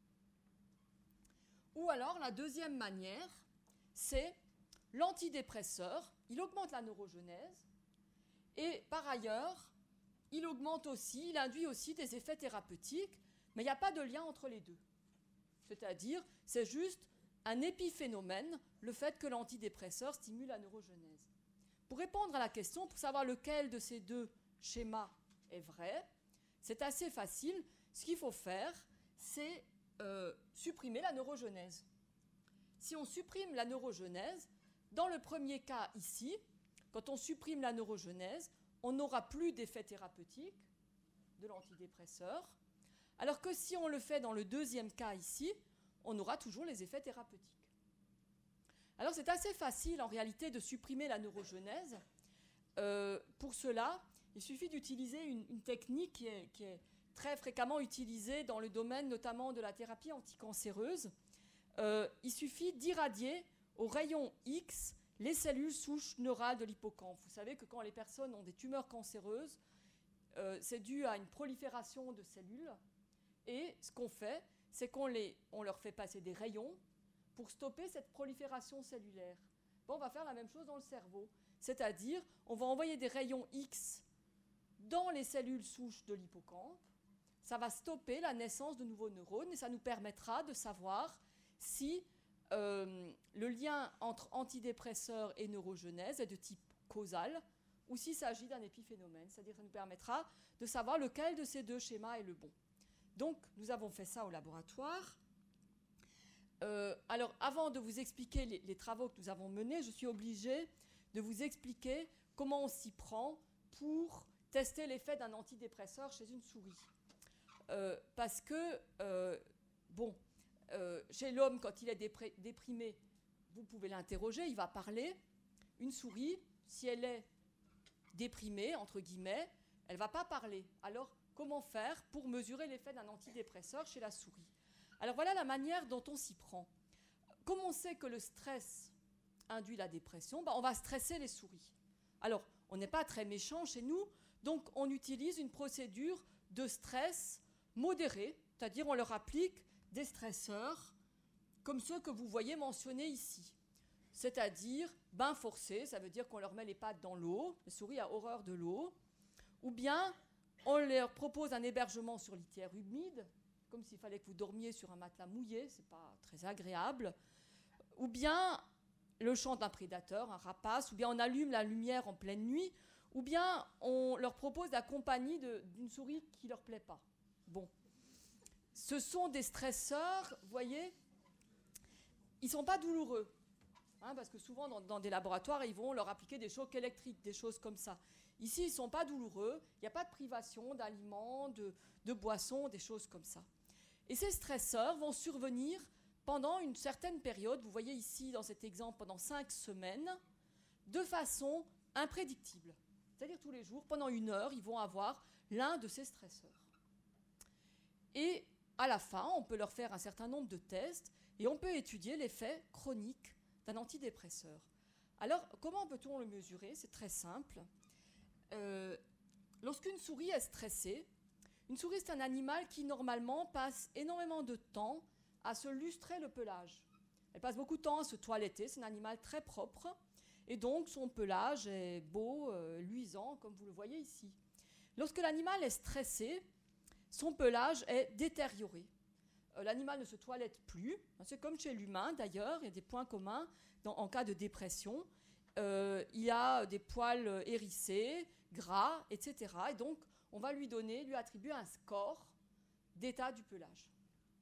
Ou alors, la deuxième manière, c'est l'antidépresseur, il augmente la neurogenèse, et par ailleurs, il augmente aussi, il induit aussi des effets thérapeutiques, mais il n'y a pas de lien entre les deux. C'est-à-dire, c'est juste un épiphénomène, le fait que l'antidépresseur stimule la neurogenèse. Pour répondre à la question, pour savoir lequel de ces deux schémas est vrai, c'est assez facile. Ce qu'il faut faire, c'est euh, supprimer la neurogenèse. Si on supprime la neurogenèse, dans le premier cas ici, quand on supprime la neurogenèse, on n'aura plus d'effet thérapeutique de l'antidépresseur, alors que si on le fait dans le deuxième cas ici, on aura toujours les effets thérapeutiques. Alors c'est assez facile en réalité de supprimer la neurogenèse. Euh, pour cela, il suffit d'utiliser une, une technique qui est, qui est très fréquemment utilisée dans le domaine notamment de la thérapie anticancéreuse. Euh, il suffit d'irradier au rayon X les cellules souches neurales de l'hippocampe. Vous savez que quand les personnes ont des tumeurs cancéreuses, euh, c'est dû à une prolifération de cellules. Et ce qu'on fait, c'est qu'on les, on leur fait passer des rayons pour stopper cette prolifération cellulaire. Bon, on va faire la même chose dans le cerveau. C'est-à-dire, on va envoyer des rayons X dans les cellules souches de l'hippocampe. Ça va stopper la naissance de nouveaux neurones et ça nous permettra de savoir si euh, le lien entre antidépresseur et neurogenèse est de type causal ou s'il s'agit d'un épiphénomène. C'est-à-dire que ça nous permettra de savoir lequel de ces deux schémas est le bon. Donc, nous avons fait ça au laboratoire. Euh, alors, avant de vous expliquer les, les travaux que nous avons menés, je suis obligée de vous expliquer comment on s'y prend pour tester l'effet d'un antidépresseur chez une souris. Euh, parce que, euh, bon, euh, chez l'homme, quand il est dépré- déprimé, vous pouvez l'interroger, il va parler. Une souris, si elle est déprimée, entre guillemets, elle ne va pas parler. Alors, comment faire pour mesurer l'effet d'un antidépresseur chez la souris ? Alors voilà la manière dont on s'y prend. Comme on sait que le stress induit la dépression, ben on va stresser les souris. Alors, on n'est pas très méchant chez nous, donc on utilise une procédure de stress modéré, c'est-à-dire on leur applique des stresseurs comme ceux que vous voyez mentionnés ici. C'est-à-dire bain forcé, ça veut dire qu'on leur met les pattes dans l'eau, les souris ont horreur de l'eau, ou bien on leur propose un hébergement sur litière humide, comme s'il fallait que vous dormiez sur un matelas mouillé, c'est pas très agréable, ou bien le chant d'un prédateur, un rapace, ou bien on allume la lumière en pleine nuit, ou bien on leur propose la compagnie de, d'une souris qui ne leur plaît pas. Bon. Ce sont des stresseurs, vous voyez, ils ne sont pas douloureux, hein, parce que souvent dans, dans des laboratoires, ils vont leur appliquer des chocs électriques, des choses comme ça. Ici, ils ne sont pas douloureux, il n'y a pas de privation d'aliments, de, de boissons, des choses comme ça. Et ces stresseurs vont survenir pendant une certaine période, vous voyez ici dans cet exemple pendant cinq semaines, de façon imprédictible. C'est-à-dire tous les jours, pendant une heure, ils vont avoir l'un de ces stresseurs. Et à la fin, on peut leur faire un certain nombre de tests et on peut étudier l'effet chronique d'un antidépresseur. Alors, comment peut-on le mesurer ? C'est très simple. Euh, lorsqu'une souris est stressée, une souris c'est un animal qui normalement passe énormément de temps à se lustrer le pelage. Elle passe beaucoup de temps à se toiletter, c'est un animal très propre et donc son pelage est beau, euh, luisant comme vous le voyez ici. Lorsque l'animal est stressé, son pelage est détérioré. Euh, l'animal ne se toilette plus, c'est comme chez l'humain d'ailleurs, il y a des points communs dans, en cas de dépression. Euh, il y a des poils hérissés, gras, et cetera. Et donc, on va lui donner, lui attribuer un score d'état du pelage.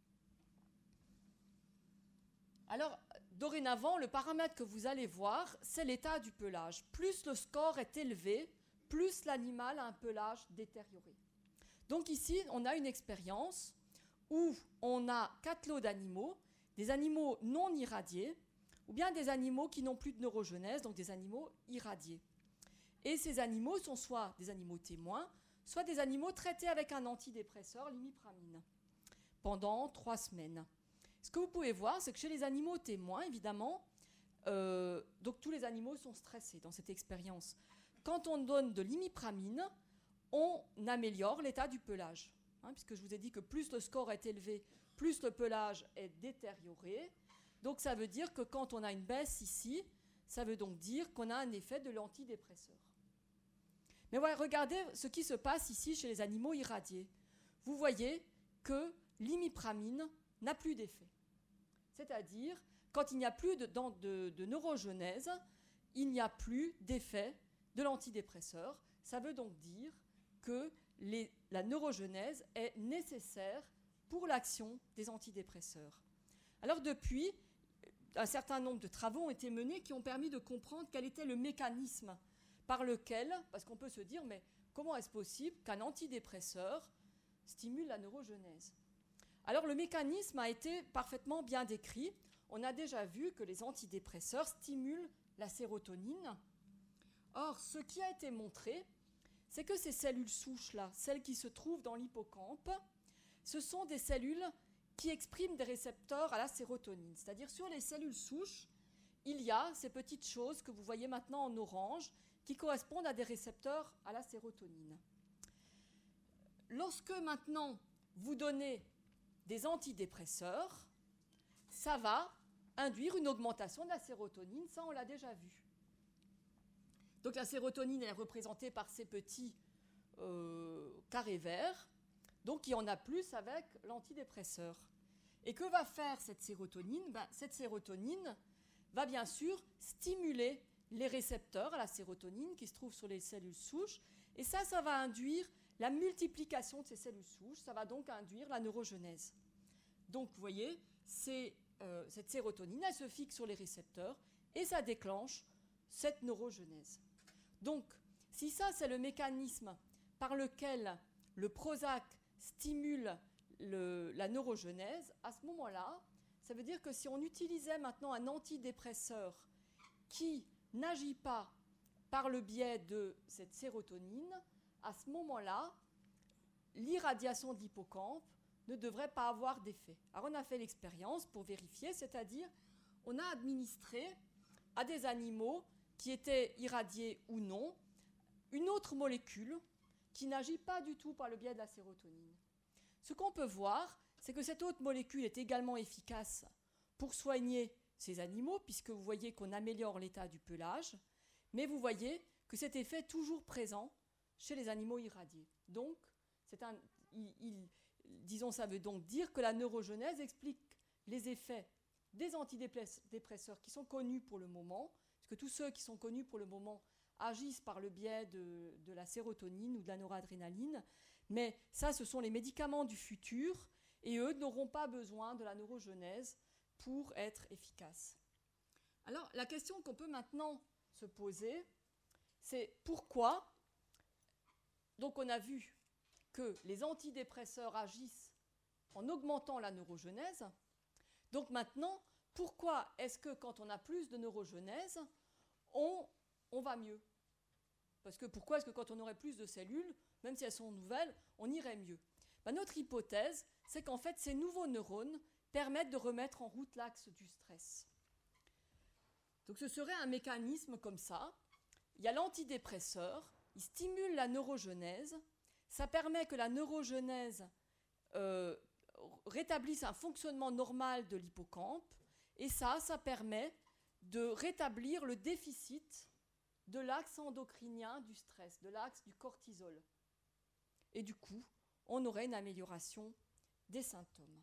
Alors, dorénavant, le paramètre que vous allez voir, c'est l'état du pelage. Plus le score est élevé, plus l'animal a un pelage détérioré. Donc ici, on a une expérience où on a quatre lots d'animaux, des animaux non irradiés, ou bien des animaux qui n'ont plus de neurogenèse, donc des animaux irradiés. Et ces animaux sont soit des animaux témoins, soit des animaux traités avec un antidépresseur, l'imipramine, pendant trois semaines. Ce que vous pouvez voir, c'est que chez les animaux témoins, évidemment, euh, donc tous les animaux sont stressés dans cette expérience. Quand on donne de l'imipramine, on améliore l'état du pelage. Hein, puisque je vous ai dit que plus le score est élevé, plus le pelage est détérioré. Donc ça veut dire que quand on a une baisse ici, ça veut donc dire qu'on a un effet de l'antidépresseur. Mais voilà, regardez ce qui se passe ici chez les animaux irradiés. Vous voyez que l'imipramine n'a plus d'effet. C'est-à-dire, quand il n'y a plus de, de, de neurogenèse, il n'y a plus d'effet de l'antidépresseur. Ça veut donc dire que les, la neurogenèse est nécessaire pour l'action des antidépresseurs. Alors depuis, un certain nombre de travaux ont été menés qui ont permis de comprendre quel était le mécanisme par lequel, parce qu'on peut se dire, mais comment est-ce possible qu'un antidépresseur stimule la neurogenèse ? Alors le mécanisme a été parfaitement bien décrit. On a déjà vu que les antidépresseurs stimulent la sérotonine. Or, ce qui a été montré, c'est que ces cellules souches-là, celles qui se trouvent dans l'hippocampe, ce sont des cellules qui expriment des récepteurs à la sérotonine. C'est-à-dire sur les cellules souches, il y a ces petites choses que vous voyez maintenant en orange qui correspondent à des récepteurs à la sérotonine. Lorsque maintenant vous donnez des antidépresseurs, ça va induire une augmentation de la sérotonine, ça on l'a déjà vu. Donc la sérotonine est représentée par ces petits euh, carrés verts, donc il y en a plus avec l'antidépresseur. Et que va faire cette sérotonine ? Ben, cette sérotonine va bien sûr stimuler les récepteurs à la sérotonine qui se trouvent sur les cellules souches, et ça, ça va induire la multiplication de ces cellules souches, ça va donc induire la neurogenèse. Donc vous voyez, c'est, euh, cette sérotonine, elle se fixe sur les récepteurs, et ça déclenche cette neurogenèse. Donc, si ça, c'est le mécanisme par lequel le Prozac stimule le, la neurogenèse, à ce moment-là, ça veut dire que si on utilisait maintenant un antidépresseur qui n'agit pas par le biais de cette sérotonine, à ce moment-là, l'irradiation de l'hippocampe ne devrait pas avoir d'effet. Alors on a fait l'expérience pour vérifier, c'est-à-dire on a administré à des animaux qui étaient irradiés ou non une autre molécule qui n'agit pas du tout par le biais de la sérotonine. Ce qu'on peut voir, c'est que cette autre molécule est également efficace pour soigner ces animaux, puisque vous voyez qu'on améliore l'état du pelage, mais vous voyez que cet effet est toujours présent chez les animaux irradiés. Donc, c'est un, il, il, disons, ça veut donc dire que la neurogenèse explique les effets des antidépresseurs qui sont connus pour le moment, parce que tous ceux qui sont connus pour le moment agissent par le biais de, de la sérotonine ou de la noradrénaline, mais ça, ce sont les médicaments du futur, et eux n'auront pas besoin de la neurogenèse pour être efficaces. Alors, la question qu'on peut maintenant se poser, c'est pourquoi, donc on a vu que les antidépresseurs agissent en augmentant la neurogenèse, donc maintenant, pourquoi est-ce que quand on a plus de neurogenèse, on, on va mieux ? Parce que pourquoi est-ce que quand on aurait plus de cellules, même si elles sont nouvelles, on irait mieux ? Ben, notre hypothèse, c'est qu'en fait, ces nouveaux neurones permettent de remettre en route l'axe du stress. Donc ce serait un mécanisme comme ça. Il y a l'antidépresseur, il stimule la neurogenèse, ça permet que la neurogenèse euh, rétablisse un fonctionnement normal de l'hippocampe, et ça, ça permet de rétablir le déficit de l'axe endocrinien du stress, de l'axe du cortisol. Et du coup, on aurait une amélioration des symptômes.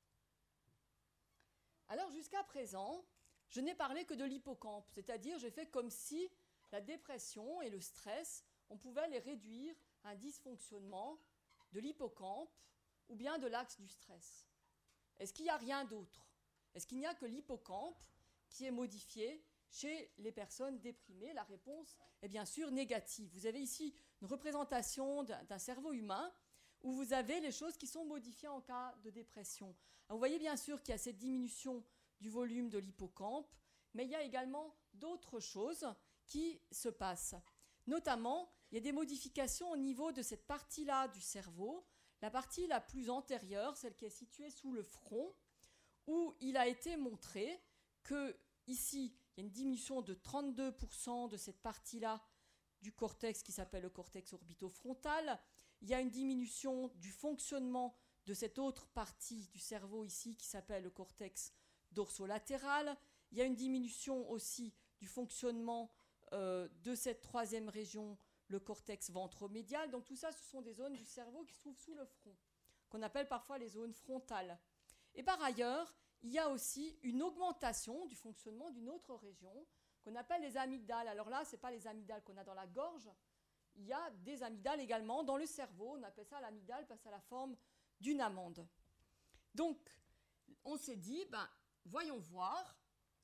Alors jusqu'à présent, je n'ai parlé que de l'hippocampe, c'est-à-dire j'ai fait comme si la dépression et le stress, on pouvait les réduire à un dysfonctionnement de l'hippocampe ou bien de l'axe du stress. Est-ce qu'il n'y a rien d'autre ? Est-ce qu'il n'y a que l'hippocampe qui est modifié chez les personnes déprimées ? La réponse est bien sûr négative. Vous avez ici une représentation d'un, d'un cerveau humain où vous avez les choses qui sont modifiées en cas de dépression. Alors vous voyez bien sûr qu'il y a cette diminution du volume de l'hippocampe, mais il y a également d'autres choses qui se passent. Notamment, il y a des modifications au niveau de cette partie-là du cerveau, la partie la plus antérieure, celle qui est située sous le front, où il a été montré que ici, il y a une diminution de trente-deux pour cent de cette partie-là du cortex qui s'appelle le cortex orbitofrontal. Il y a une diminution du fonctionnement de cette autre partie du cerveau ici qui s'appelle le cortex dorsolatéral. Il y a une diminution aussi du fonctionnement euh, de cette troisième région, le cortex ventromédial. Donc tout ça, ce sont des zones du cerveau qui se trouvent sous le front, qu'on appelle parfois les zones frontales. Et par ailleurs, il y a aussi une augmentation du fonctionnement d'une autre région qu'on appelle les amygdales. Alors là, ce n'est pas les amygdales qu'on a dans la gorge, il y a des amygdales également dans le cerveau. On appelle ça l'amygdale parce qu'elle a la forme d'une amande. Donc, on s'est dit, ben, voyons voir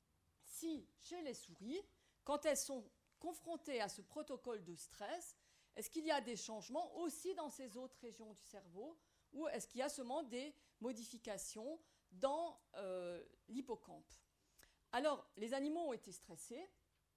si chez les souris, quand elles sont confrontées à ce protocole de stress, est-ce qu'il y a des changements aussi dans ces autres régions du cerveau ou est-ce qu'il y a seulement des modifications dans euh, l'hippocampe. Alors, les animaux ont été stressés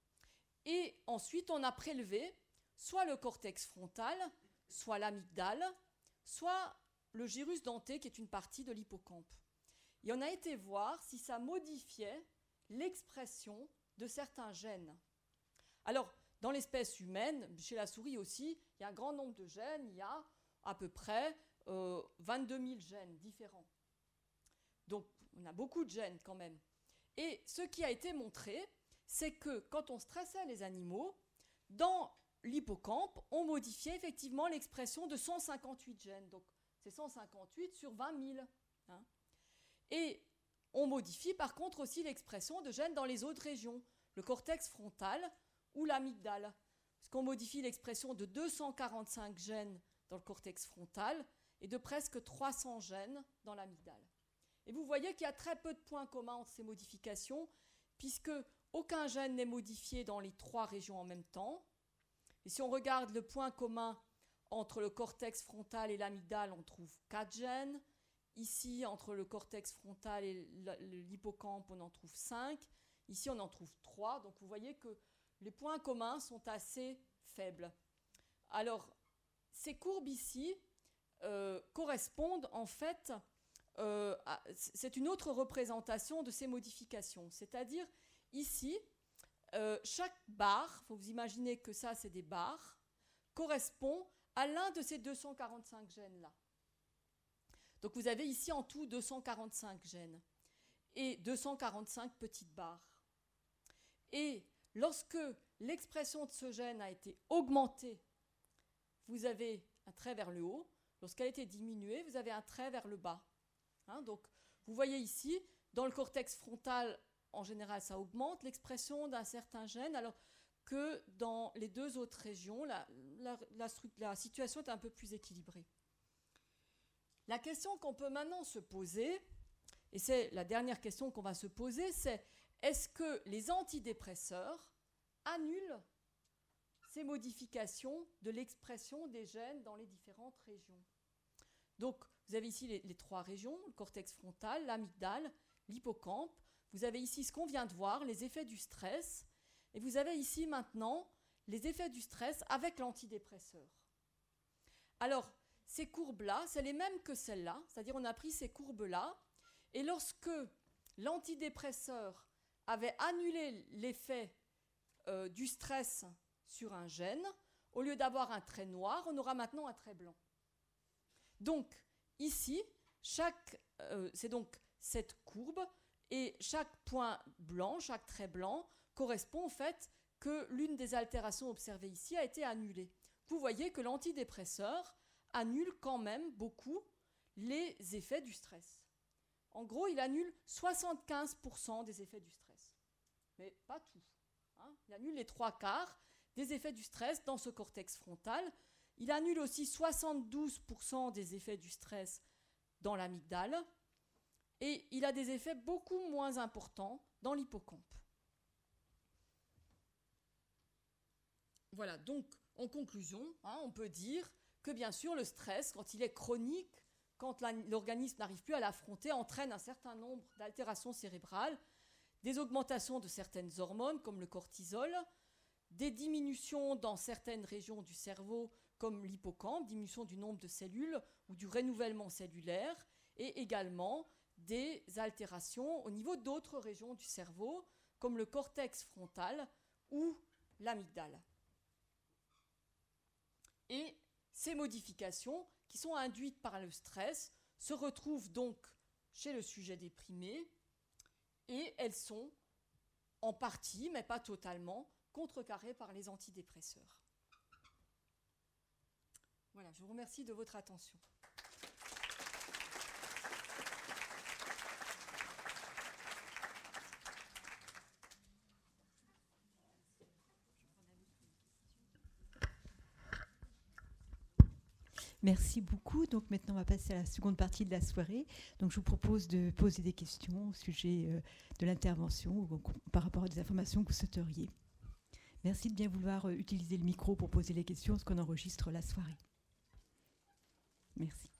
et ensuite on a prélevé soit le cortex frontal, soit l'amygdale, soit le gyrus denté qui est une partie de l'hippocampe. Et on a été voir si ça modifiait l'expression de certains gènes. Alors, dans l'espèce humaine, chez la souris aussi, il y a un grand nombre de gènes, il y a à peu près euh, vingt-deux mille gènes différents. Donc, on a beaucoup de gènes quand même. Et ce qui a été montré, c'est que quand on stressait les animaux, dans l'hippocampe, on modifiait effectivement l'expression de cent cinquante-huit gènes. Donc, c'est cent cinquante-huit sur vingt mille. Hein. Et on modifie par contre aussi l'expression de gènes dans les autres régions, le cortex frontal ou l'amygdale. Parce qu'on modifie l'expression de deux cent quarante-cinq gènes dans le cortex frontal et de presque trois cents gènes dans l'amygdale. Et vous voyez qu'il y a très peu de points communs entre ces modifications, puisque aucun gène n'est modifié dans les trois régions en même temps. Et si on regarde le point commun entre le cortex frontal et l'amygdale, on trouve quatre gènes. Ici, entre le cortex frontal et l'hippocampe, on en trouve cinq. Ici, on en trouve trois. Donc vous voyez que les points communs sont assez faibles. Alors, ces courbes ici euh, correspondent en fait, euh, à, c'est une autre représentation de ces modifications. C'est-à-dire, ici, euh, chaque barre, il faut vous imaginer que ça, c'est des barres, correspond à l'un de ces deux cent quarante-cinq gènes-là. Donc vous avez ici en tout deux cent quarante-cinq gènes et deux cent quarante-cinq petites barres. Et lorsque l'expression de ce gène a été augmentée, vous avez un trait vers le haut. Lorsqu'elle a été diminuée, vous avez un trait vers le bas. Hein, donc vous voyez ici, dans le cortex frontal, en général, ça augmente l'expression d'un certain gène, alors que dans les deux autres régions, la, la, la, la situation est un peu plus équilibrée. La question qu'on peut maintenant se poser, et c'est la dernière question qu'on va se poser, c'est est-ce que les antidépresseurs annulent ces modifications de l'expression des gènes dans les différentes régions? Donc, vous avez ici les, les trois régions, le cortex frontal, l'amygdale, l'hippocampe. Vous avez ici ce qu'on vient de voir, les effets du stress. Et vous avez ici maintenant les effets du stress avec l'antidépresseur. Alors, ces courbes-là, c'est les mêmes que celles-là, c'est-à-dire on a pris ces courbes-là, et lorsque l'antidépresseur avait annulé l'effet euh, du stress sur un gène, au lieu d'avoir un trait noir, on aura maintenant un trait blanc. Donc, ici, chaque, euh, c'est donc cette courbe, et chaque point blanc, chaque trait blanc, correspond au fait que l'une des altérations observées ici a été annulée. Vous voyez que l'antidépresseur annule quand même beaucoup les effets du stress. En gros, il annule soixante-quinze pour cent des effets du stress. Mais pas tout. Hein. Il annule les trois quarts des effets du stress dans ce cortex frontal. Il annule aussi soixante-douze pour cent des effets du stress dans l'amygdale. Et il a des effets beaucoup moins importants dans l'hippocampe. Voilà, donc en conclusion, hein, on peut dire que bien sûr le stress, quand il est chronique, quand l'organisme n'arrive plus à l'affronter, entraîne un certain nombre d'altérations cérébrales, des augmentations de certaines hormones comme le cortisol, des diminutions dans certaines régions du cerveau comme l'hippocampe, diminution du nombre de cellules ou du renouvellement cellulaire, et également des altérations au niveau d'autres régions du cerveau comme le cortex frontal ou l'amygdale. Et ces modifications qui sont induites par le stress se retrouvent donc chez le sujet déprimé et elles sont en partie, mais pas totalement, contrecarrées par les antidépresseurs. Voilà, je vous remercie de votre attention. Merci beaucoup. Donc maintenant, on va passer à la seconde partie de la soirée. Donc je vous propose de poser des questions au sujet euh, de l'intervention ou par rapport à des informations que vous souhaiteriez. Merci de bien vouloir euh, utiliser le micro pour poser les questions, parce qu'on enregistre la soirée. Merci.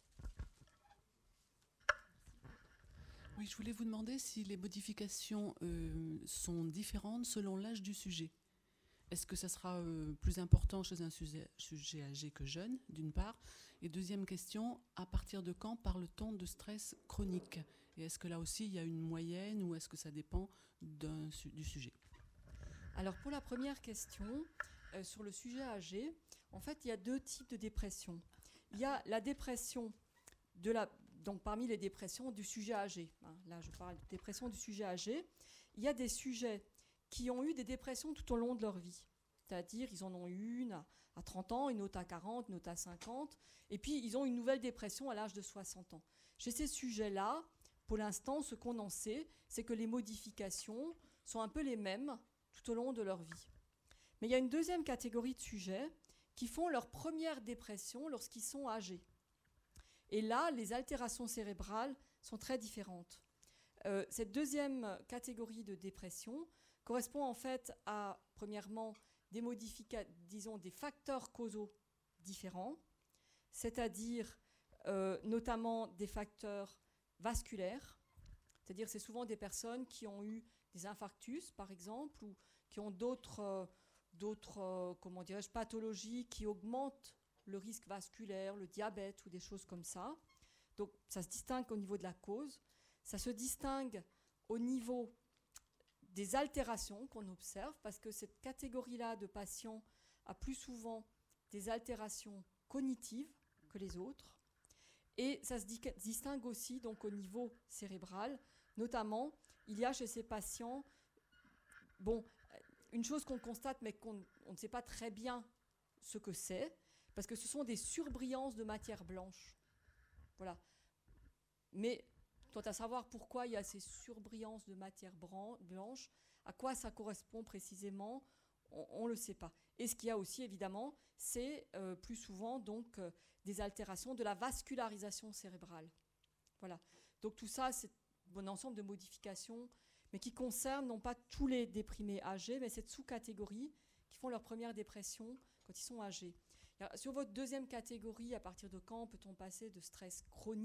Oui, je voulais vous demander si les modifications euh, sont différentes selon l'âge du sujet. Est-ce que ça sera euh, plus important chez un sujet, sujet âgé que jeune, d'une part? Et deuxième question, à partir de quand parle-t-on de stress chronique? Et est-ce que là aussi, il y a une moyenne ou est-ce que ça dépend d'un, du sujet? Alors pour la première question, euh, sur le sujet âgé, en fait, il y a deux types de dépression. Il y a la dépression, de la, donc parmi les dépressions du sujet âgé. Hein, là, je parle de dépression du sujet âgé. Il y a des sujets qui ont eu des dépressions tout au long de leur vie. C'est-à-dire, ils en ont eu une à trente ans, une autre à quarante, une autre à cinquante, et puis ils ont une nouvelle dépression à l'âge de soixante ans. Chez ces sujets-là, pour l'instant, ce qu'on en sait, c'est que les modifications sont un peu les mêmes tout au long de leur vie. Mais il y a une deuxième catégorie de sujets qui font leur première dépression lorsqu'ils sont âgés. Et là, les altérations cérébrales sont très différentes. Euh, cette deuxième catégorie de dépression correspond en fait à, premièrement, des modifica- disons, des facteurs causaux différents, c'est-à-dire euh, notamment des facteurs vasculaires, c'est-à-dire c'est souvent des personnes qui ont eu des infarctus, par exemple, ou qui ont d'autres, euh, d'autres euh, comment dirais-je, pathologies qui augmentent le risque vasculaire, le diabète ou des choses comme ça. Donc ça se distingue au niveau de la cause, ça se distingue au niveau des altérations qu'on observe, parce que cette catégorie-là de patients a plus souvent des altérations cognitives que les autres. Et ça se distingue aussi donc, au niveau cérébral. Notamment, il y a chez ces patients, bon, une chose qu'on constate, mais qu'on on ne sait pas très bien ce que c'est, parce que ce sont des surbrillances de matière blanche. Voilà. Mais quant à savoir pourquoi il y a ces surbrillances de matière blanche, à quoi ça correspond précisément, on ne le sait pas. Et ce qu'il y a aussi, évidemment, c'est euh, plus souvent donc, euh, des altérations de la vascularisation cérébrale. Voilà. Donc tout ça, c'est un ensemble de modifications, mais qui concernent non pas tous les déprimés âgés, mais cette sous-catégorie qui font leur première dépression quand ils sont âgés. Alors, sur votre deuxième catégorie, à partir de quand peut-on passer de stress chronique ?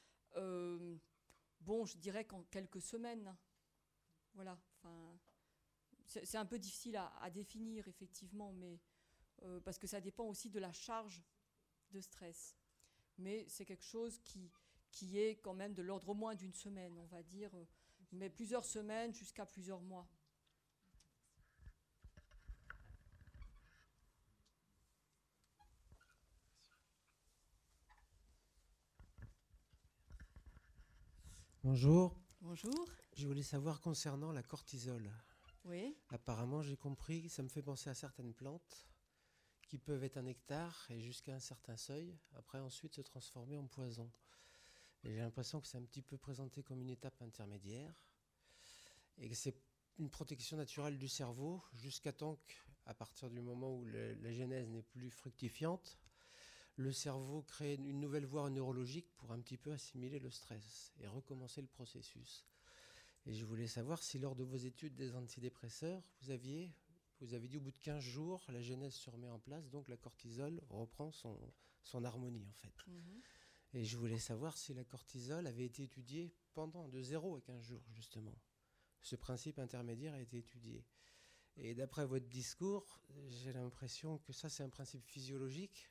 Euh, bon, je dirais qu'en quelques semaines. Voilà. Enfin, c'est, c'est un peu difficile à, à définir, effectivement, mais, euh, parce que ça dépend aussi de la charge de stress. Mais c'est quelque chose qui, qui est quand même de l'ordre au moins d'une semaine, on va dire, euh, mais plusieurs semaines jusqu'à plusieurs mois. Bonjour. Bonjour. Je voulais savoir concernant la cortisol. Oui. Apparemment, j'ai compris, ça me fait penser à certaines plantes qui peuvent être un nectar et jusqu'à un certain seuil, après ensuite se transformer en poison. Et j'ai l'impression que c'est un petit peu présenté comme une étape intermédiaire et que c'est une protection naturelle du cerveau jusqu'à temps qu'à partir du moment où le, la genèse n'est plus fructifiante, le cerveau crée une nouvelle voie neurologique pour un petit peu assimiler le stress et recommencer le processus. Et je voulais savoir si lors de vos études des antidépresseurs, vous aviez vous avez dit au bout de quinze jours, la genèse se remet en place, donc la cortisol reprend son, son harmonie en fait. Mhm. Et je voulais savoir si la cortisol avait été étudiée pendant de zéro à quinze jours, justement. Ce principe intermédiaire a été étudié. Et d'après votre discours, j'ai l'impression que ça, c'est un principe physiologique.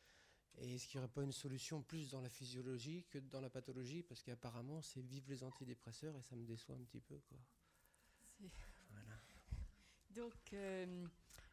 Et est-ce qu'il n'y aurait pas une solution plus dans la physiologie que dans la pathologie? Parce qu'apparemment, c'est vive les antidépresseurs et ça me déçoit un petit peu, quoi. C'est- Voilà. Donc, euh,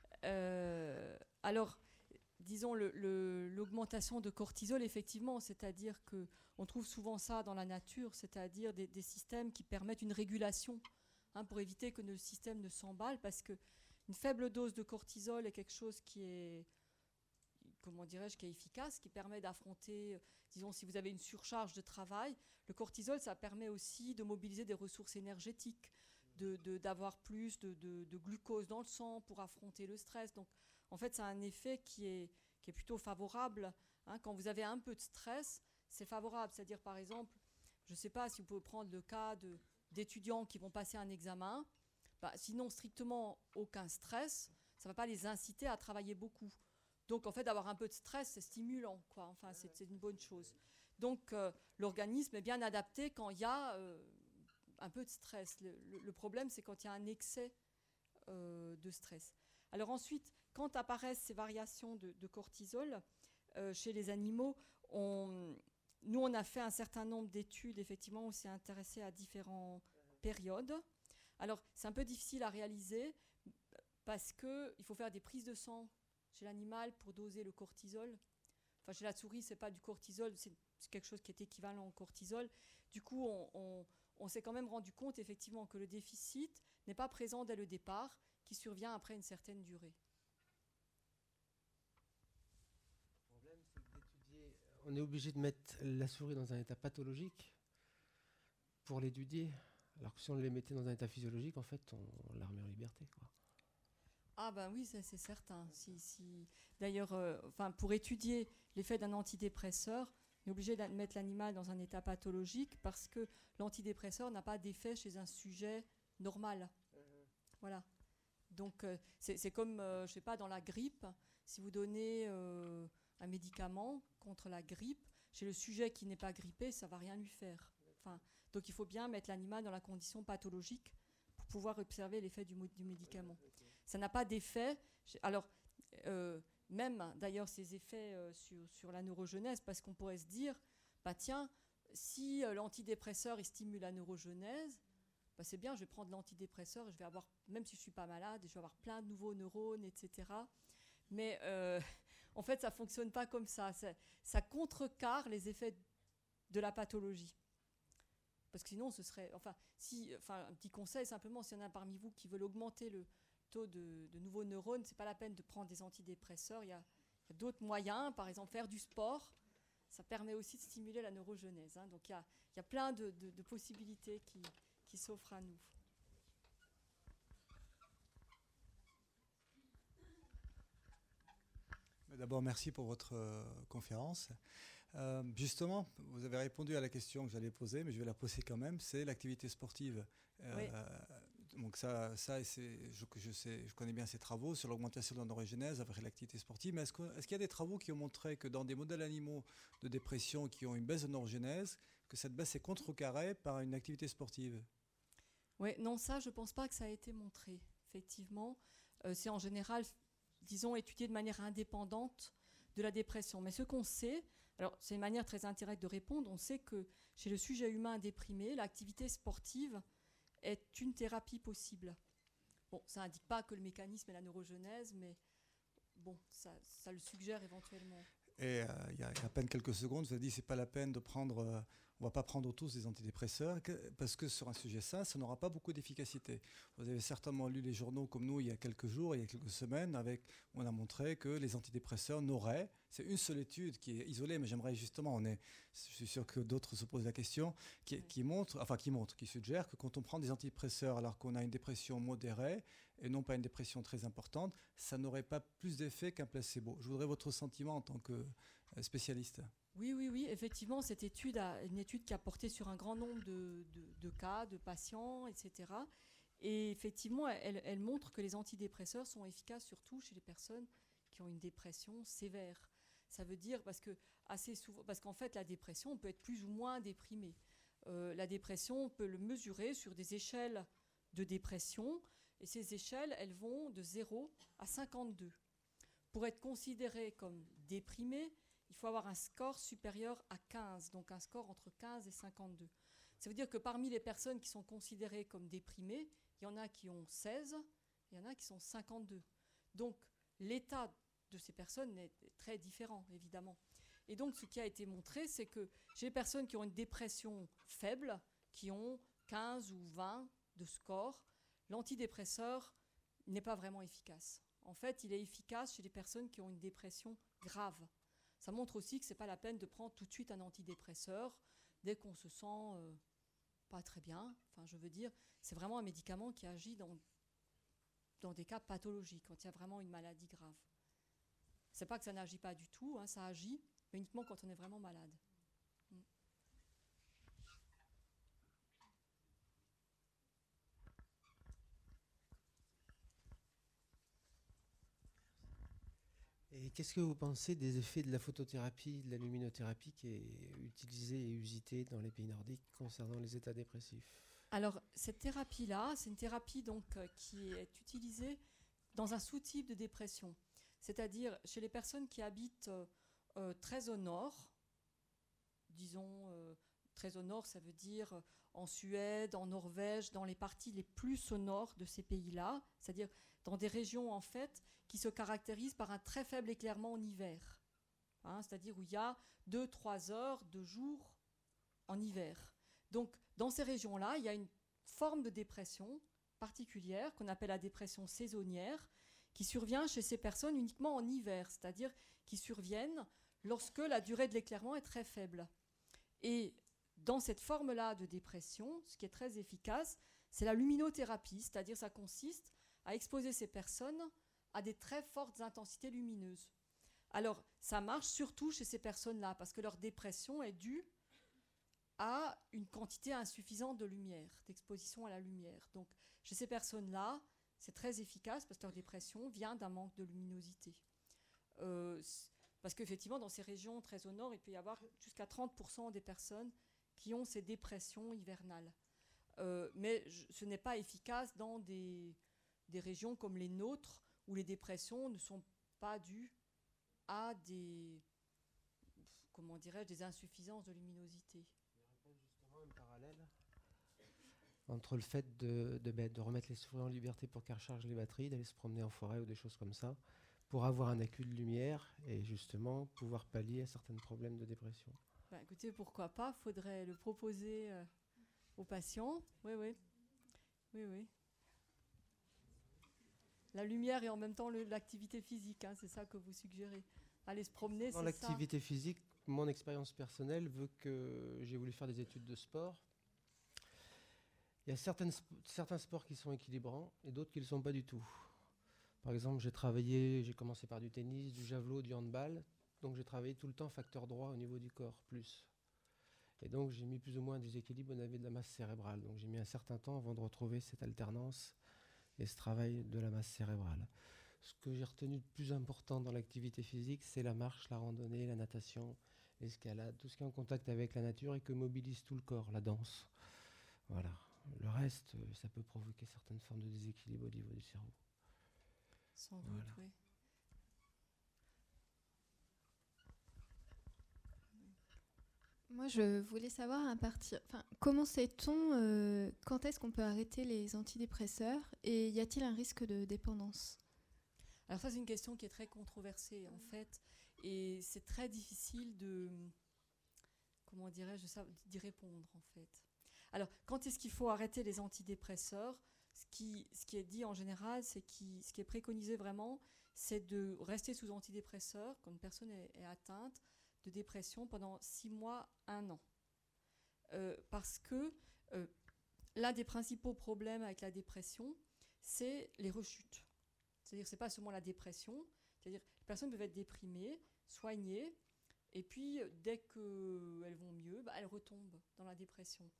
euh, alors, disons, le- le- l'augmentation de cortisol, effectivement, c'est-à-dire qu'on trouve souvent ça dans la nature, c'est-à-dire des, des systèmes qui permettent une régulation, hein, pour éviter que le système ne s'emballe, parce qu'une faible dose de cortisol est quelque chose qui est, comment dirais-je, qui est efficace, qui permet d'affronter, disons, si vous avez une surcharge de travail, le cortisol, ça permet aussi de mobiliser des ressources énergétiques, de, de, d'avoir plus de, de, de glucose dans le sang pour affronter le stress. Donc, en fait, ça a un effet qui est, qui est plutôt favorable. Hein. Quand vous avez un peu de stress, c'est favorable. C'est-à-dire, par exemple, je ne sais pas si vous pouvez prendre le cas de, d'étudiants qui vont passer un examen. Bah, sinon, strictement aucun stress, ça ne va pas les inciter à travailler beaucoup. Donc, en fait, d'avoir un peu de stress, c'est stimulant, quoi. Enfin, c'est, c'est une bonne chose. Donc, euh, l'organisme est bien adapté quand il y a euh, un peu de stress. Le, le, le problème, c'est quand il y a un excès euh, de stress. Alors ensuite, quand apparaissent ces variations de, de cortisol euh, chez les animaux, on, nous, on a fait un certain nombre d'études, effectivement, on s'est intéressé à différentes périodes. Alors, c'est un peu difficile à réaliser parce qu'il faut faire des prises de sang chez l'animal pour doser le cortisol. Enfin, chez la souris, ce n'est pas du cortisol, c'est quelque chose qui est équivalent au cortisol. Du coup, on, on, on s'est quand même rendu compte, effectivement, que le déficit n'est pas présent dès le départ, qui survient après une certaine durée. Le problème, c'est d'étudier. On est obligé de mettre la souris dans un état pathologique pour l'étudier, alors que si on les mettait dans un état physiologique, en fait, on, on la remet en liberté, quoi. Ah ben oui, ça, c'est certain. Si, si... D'ailleurs, euh, enfin, pour étudier l'effet d'un antidépresseur, on est obligé de mettre l'animal dans un état pathologique parce que l'antidépresseur n'a pas d'effet chez un sujet normal. Mm-hmm. Voilà. Donc, euh, c'est, c'est comme, euh, je sais pas, dans la grippe, si vous donnez euh, un médicament contre la grippe, chez le sujet qui n'est pas grippé, ça ne va rien lui faire. Enfin, donc, il faut bien mettre l'animal dans la condition pathologique pour pouvoir observer l'effet du, du médicament. Ça n'a pas d'effet. Alors, euh, même d'ailleurs ces effets euh, sur, sur la neurogenèse, parce qu'on pourrait se dire, bah tiens, si euh, l'antidépresseur il stimule la neurogenèse, bah c'est bien, je vais prendre l'antidépresseur et je vais avoir, même si je ne suis pas malade, je vais avoir plein de nouveaux neurones, et cetera. Mais euh, en fait, ça ne fonctionne pas comme ça. Ça, ça contrecarre les effets de la pathologie. Parce que sinon, ce serait... Enfin, si, enfin, un petit conseil, simplement, s'il y en a parmi vous qui veulent augmenter le taux de, de nouveaux neurones, ce n'est pas la peine de prendre des antidépresseurs. Il y a, il y a d'autres moyens, par exemple faire du sport. Ça permet aussi de stimuler la neurogenèse. Hein. Donc il y a, il y a plein de, de, de possibilités qui, qui s'offrent à nous. D'abord, merci pour votre euh, conférence. Euh, justement, vous avez répondu à la question que j'allais poser, mais je vais la poser quand même, c'est l'activité sportive. Euh, oui. Donc ça, ça c'est, je, je, sais, je connais bien ces travaux sur l'augmentation de la neurogenèse avec l'activité sportive, mais est-ce, que, est-ce qu'il y a des travaux qui ont montré que dans des modèles animaux de dépression qui ont une baisse de neurogenèse, que cette baisse est contrecarrée par une activité sportive? Oui, non, ça, je ne pense pas que ça a été montré, effectivement. Euh, c'est en général, disons, étudié de manière indépendante de la dépression. Mais ce qu'on sait, alors c'est une manière très indirecte de répondre, on sait que chez le sujet humain déprimé, l'activité sportive est une thérapie possible. Bon, ça n'indique pas que le mécanisme est la neurogenèse, mais bon, ça, ça le suggère éventuellement. Et euh, il y a à peine quelques secondes, vous avez dit que ce n'est pas la peine de prendre, euh, on ne va pas prendre tous des antidépresseurs, que, parce que sur un sujet ça, ça n'aura pas beaucoup d'efficacité. Vous avez certainement lu les journaux comme nous il y a quelques jours, il y a quelques semaines, avec, on a montré que les antidépresseurs n'auraient, c'est une seule étude qui est isolée, mais j'aimerais justement, on est, je suis sûr que d'autres se posent la question, qui, oui. qui montre, enfin qui montre, qui suggère que quand on prend des antidépresseurs alors qu'on a une dépression modérée, et non pas une dépression très importante, ça n'aurait pas plus d'effet qu'un placebo. Je voudrais votre sentiment en tant que spécialiste. Oui, oui, oui. Effectivement, cette étude a une étude qui a porté sur un grand nombre de, de, de cas, de patients, et cetera. Et effectivement, elle, elle montre que les antidépresseurs sont efficaces surtout chez les personnes qui ont une dépression sévère. Ça veut dire, parce que assez souvent, parce qu'en fait, la dépression, on peut être plus ou moins déprimé. Euh, la dépression, on peut le mesurer sur des échelles de dépression, et ces échelles, elles vont de zéro à cinquante-deux. Pour être considéré comme déprimé, il faut avoir un score supérieur à quinze, donc un score entre quinze et cinquante-deux. Ça veut dire que parmi les personnes qui sont considérées comme déprimées, il y en a qui ont seize, il y en a qui sont cinquante-deux. Donc l'état de ces personnes est très différent, évidemment. Et donc ce qui a été montré, c'est que chez les personnes qui ont une dépression faible, qui ont quinze ou vingt de score, l'antidépresseur n'est pas vraiment efficace. En fait, il est efficace chez les personnes qui ont une dépression grave. Ça montre aussi que ce n'est pas la peine de prendre tout de suite un antidépresseur dès qu'on se sent euh, pas très bien. Enfin, je veux dire, c'est vraiment un médicament qui agit dans, dans des cas pathologiques, quand il y a vraiment une maladie grave. Ce n'est pas que ça n'agit pas du tout, hein, ça agit, mais uniquement quand on est vraiment malade. Mm. Et qu'est-ce que vous pensez des effets de la photothérapie, de la luminothérapie qui est utilisée et usitée dans les pays nordiques concernant les états dépressifs? Alors, cette thérapie-là, c'est une thérapie donc, euh, qui est utilisée dans un sous-type de dépression. C'est-à-dire chez les personnes qui habitent euh, euh, très au nord, disons euh, très au nord, ça veut dire euh, en Suède, en Norvège, dans les parties les plus au nord de ces pays-là, c'est-à-dire dans des régions en fait qui se caractérisent par un très faible éclairement en hiver, hein, c'est-à-dire où il y a deux trois heures de jour en hiver. Donc dans ces régions-là, il y a une forme de dépression particulière qu'on appelle la dépression saisonnière, qui survient chez ces personnes uniquement en hiver, c'est-à-dire qui surviennent lorsque la durée de l'éclairement est très faible. Et dans cette forme-là de dépression, ce qui est très efficace, c'est la luminothérapie, c'est-à-dire ça consiste à exposer ces personnes à des très fortes intensités lumineuses. Alors, ça marche surtout chez ces personnes-là, parce que leur dépression est due à une quantité insuffisante de lumière, d'exposition à la lumière. Donc, chez ces personnes-là, c'est très efficace parce que leur dépression vient d'un manque de luminosité. Euh, parce qu'effectivement, dans ces régions très au nord, il peut y avoir jusqu'à trente pour cent des personnes qui ont ces dépressions hivernales. Euh, mais je, ce n'est pas efficace dans des, des régions comme les nôtres, où les dépressions ne sont pas dues à des, comment dirais-je, des insuffisances de luminosité. Il n'y aurait pas justement un parallèle entre le fait de, de, de remettre les souris en liberté pour qu'elles rechargent les batteries, d'aller se promener en forêt ou des choses comme ça, pour avoir un accus de lumière et justement pouvoir pallier à certains problèmes de dépression. Ben, écoutez, pourquoi pas, il faudrait le proposer euh, aux patients. Oui, oui. Oui, oui. La lumière et en même temps le, l'activité physique, hein, c'est ça que vous suggérez. Aller se promener, Dans c'est l'activité ça. physique, mon expérience personnelle veut que j'ai voulu faire des études de sport. Il y a certaines, certains sports qui sont équilibrants et d'autres qui ne le sont pas du tout. Par exemple, j'ai travaillé, j'ai commencé par du tennis, du javelot, du handball. Donc j'ai travaillé tout le temps facteur droit au niveau du corps, plus. Et donc j'ai mis plus ou moins un déséquilibre au niveau de la masse cérébrale. Donc j'ai mis un certain temps avant de retrouver cette alternance et ce travail de la masse cérébrale. Ce que j'ai retenu de plus important dans l'activité physique, c'est la marche, la randonnée, la natation, l'escalade, tout ce qui est en contact avec la nature et que mobilise tout le corps, la danse. Voilà. Le reste, ça peut provoquer certaines formes de déséquilibre au niveau du cerveau. Sans doute, Voilà. oui. Moi, je voulais savoir à partir, enfin, comment sait-on euh, quand est-ce qu'on peut arrêter les antidépresseurs et y a-t-il un risque de dépendance? Alors ça, c'est une question qui est très controversée, en fait, et c'est très difficile de, comment dirais-je, d'y répondre, en fait. Alors, quand est-ce qu'il faut arrêter les antidépresseurs? Ce qui, ce qui est dit en général, c'est qui, ce qui est préconisé vraiment, c'est de rester sous antidépresseurs quand une personne est, est atteinte de dépression pendant six mois, un an. Euh, parce que euh, l'un des principaux problèmes avec la dépression, c'est les rechutes. C'est-à-dire que ce n'est pas seulement la dépression, c'est-à-dire que les personnes peuvent être déprimées, soignées, et puis dès qu'elles vont mieux, bah, elles retombent dans la dépression.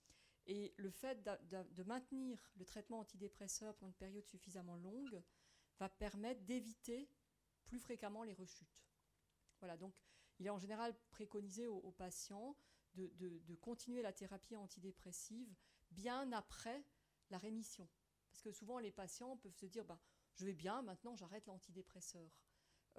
Et le fait de, de, de maintenir le traitement antidépresseur pendant une période suffisamment longue va permettre d'éviter plus fréquemment les rechutes. Voilà, donc il est en général préconisé aux, aux patients de, de, de continuer la thérapie antidépressive bien après la rémission. Parce que souvent les patients peuvent se dire bah, « je vais bien, maintenant j'arrête l'antidépresseur euh, ».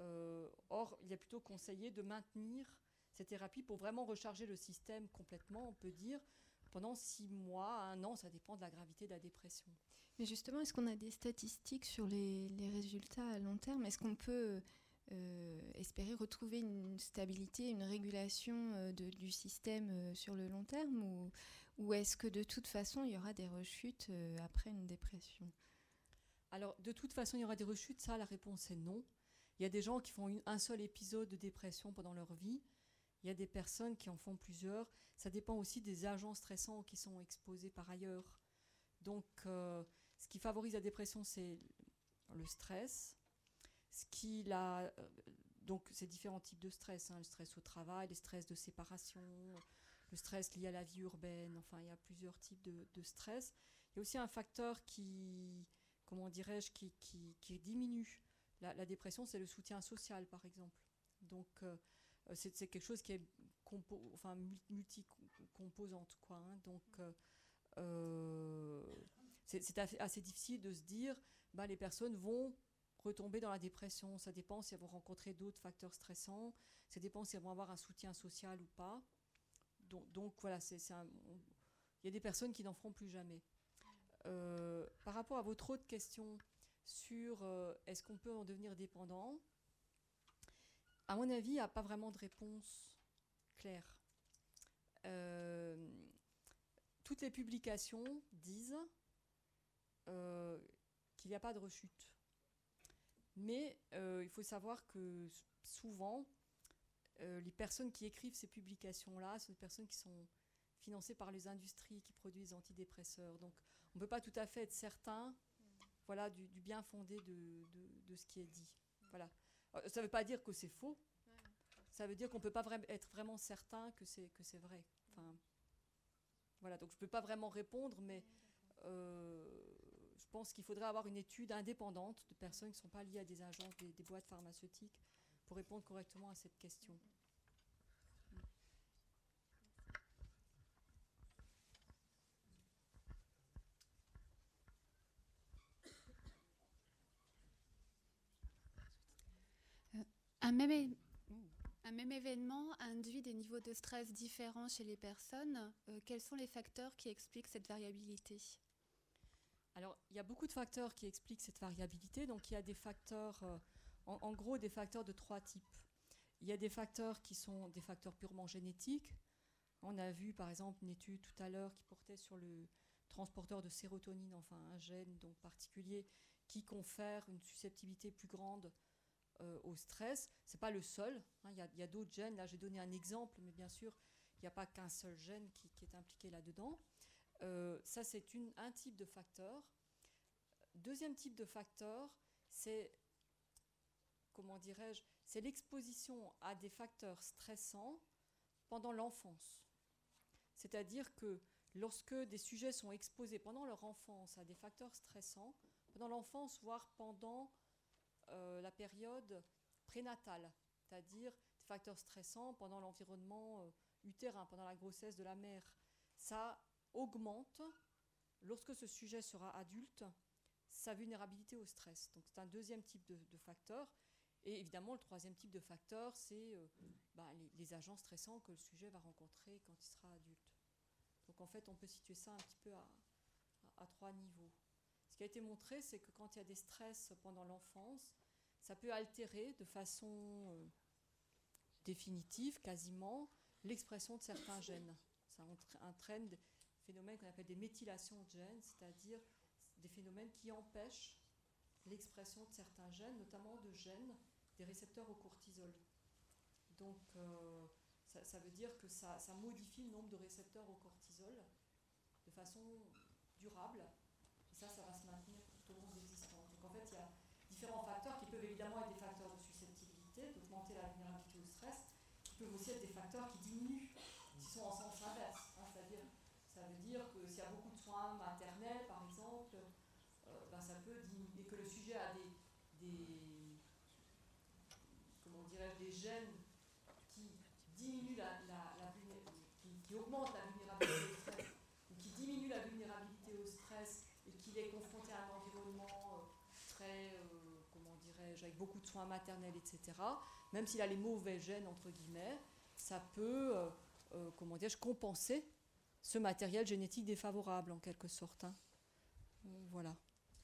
Or, il est plutôt conseillé de maintenir cette thérapie pour vraiment recharger le système complètement, on peut dire, pendant six mois, un an, ça dépend de la gravité de la dépression. Mais justement, est-ce qu'on a des statistiques sur les, les résultats à long terme ? Est-ce qu'on peut euh, espérer retrouver une stabilité, une régulation euh, de, du système euh, sur le long terme, ou, ou est-ce que de toute façon, il y aura des rechutes euh, après une dépression ? Alors, de toute façon, il y aura des rechutes, ça, la réponse est non. Il y a des gens qui font une, un seul épisode de dépression pendant leur vie. Il y a des personnes qui en font plusieurs. Ça dépend aussi des agents stressants qui sont exposés par ailleurs. Donc, euh, ce qui favorise la dépression, c'est le stress. Ce qui la, euh, donc, c'est différents types de stress. Hein, le stress au travail, les stress de séparation, le stress lié à la vie urbaine. Enfin, il y a plusieurs types de, de stress. Il y a aussi un facteur qui, comment dirais-je, qui, qui, qui diminue la, la dépression, c'est le soutien social, par exemple. Donc, euh, C'est, c'est quelque chose qui est compo, enfin, multi-composante, quoi. Hein. Donc, euh, c'est, c'est assez difficile de se dire, bah, les personnes vont retomber dans la dépression. Ça dépend si elles vont rencontrer d'autres facteurs stressants. Ça dépend si elles vont avoir un soutien social ou pas. Donc, donc voilà, c'est, c'est un, on, il y a des personnes qui n'en feront plus jamais. Euh, par rapport à votre autre question sur euh, est-ce qu'on peut en devenir dépendant ? À mon avis, il n'y a pas vraiment de réponse claire. Euh, toutes les publications disent euh, qu'il n'y a pas de rechute. Mais euh, il faut savoir que souvent, euh, les personnes qui écrivent ces publications-là sont des personnes qui sont financées par les industries qui produisent des antidépresseurs. Donc, on ne peut pas tout à fait être certain voilà, du, du bien fondé de, de, de ce qui est dit. Voilà. Ça ne veut pas dire que c'est faux. Ça veut dire qu'on ne peut pas vra- être vraiment certain que c'est, que c'est vrai. Enfin, voilà, donc je ne peux pas vraiment répondre, mais euh, je pense qu'il faudrait avoir une étude indépendante de personnes qui ne sont pas liées à des agences, des, des boîtes pharmaceutiques, pour répondre correctement à cette question. Un même, é- un même événement induit des niveaux de stress différents chez les personnes. Euh, quels sont les facteurs qui expliquent cette variabilité ? Alors, il y a beaucoup de facteurs qui expliquent cette variabilité. Donc, il y a des facteurs, euh, en, en gros, des facteurs de trois types. Il y a des facteurs qui sont des facteurs purement génétiques. On a vu, par exemple, une étude tout à l'heure qui portait sur le transporteur de sérotonine, enfin un gène donc particulier, qui confère une susceptibilité plus grande Euh, au stress. Ce n'est pas le seul. Hein, il y a, il y a d'autres gènes. Là, j'ai donné un exemple, mais bien sûr, il n'y a pas qu'un seul gène qui, qui est impliqué là-dedans. Euh, ça, c'est une, un type de facteur. Deuxième type de facteur, c'est, comment dirais-je, c'est l'exposition à des facteurs stressants pendant l'enfance. C'est-à-dire que lorsque des sujets sont exposés pendant leur enfance à des facteurs stressants, pendant l'enfance, voire pendant Euh, la période prénatale, c'est-à-dire des facteurs stressants pendant l'environnement euh, utérin, pendant la grossesse de la mère. Ça augmente, lorsque ce sujet sera adulte, sa vulnérabilité au stress. Donc c'est un deuxième type de, de facteur. Et évidemment, le troisième type de facteur, c'est euh, bah, les, les agents stressants que le sujet va rencontrer quand il sera adulte. Donc en fait, on peut situer ça un petit peu à, à, à trois niveaux. Ce qui a été montré, c'est que quand il y a des stress pendant l'enfance, ça peut altérer de façon euh, définitive, quasiment, l'expression de certains gènes. Ça entraîne des phénomènes qu'on appelle des méthylations de gènes, c'est-à-dire des phénomènes qui empêchent l'expression de certains gènes, notamment de gènes des récepteurs au cortisol. Donc, euh, ça, ça veut dire que ça, ça modifie le nombre de récepteurs au cortisol de façon durable. Et ça, ça va se maintenir tout au long de l'existence. Donc en fait, il y a différents facteurs qui peuvent évidemment être des facteurs de susceptibilité, d'augmenter la vulnérabilité au stress, qui peuvent aussi être des facteurs qui diminuent, qui sont en sens inverse. Hein, c'est-à-dire, ça Ça veut dire que s'il y a beaucoup de soins maternels, par exemple, euh, ben ça peut diminuer, et que le sujet a des, des comment dirais-je, des gènes qui diminuent la, la, la qui, qui augmentent la vulnérabilité au stress, ou qui diminuent la vulnérabilité au stress, et qu'il est confronté à un environnement euh, très, euh, comment dirais-je, avec beaucoup de soins maternels, et cetera, même s'il a les mauvais gènes, entre guillemets, ça peut, euh, euh, comment dirais-je, compenser ce matériel génétique défavorable, en quelque sorte. Hein. Euh, voilà.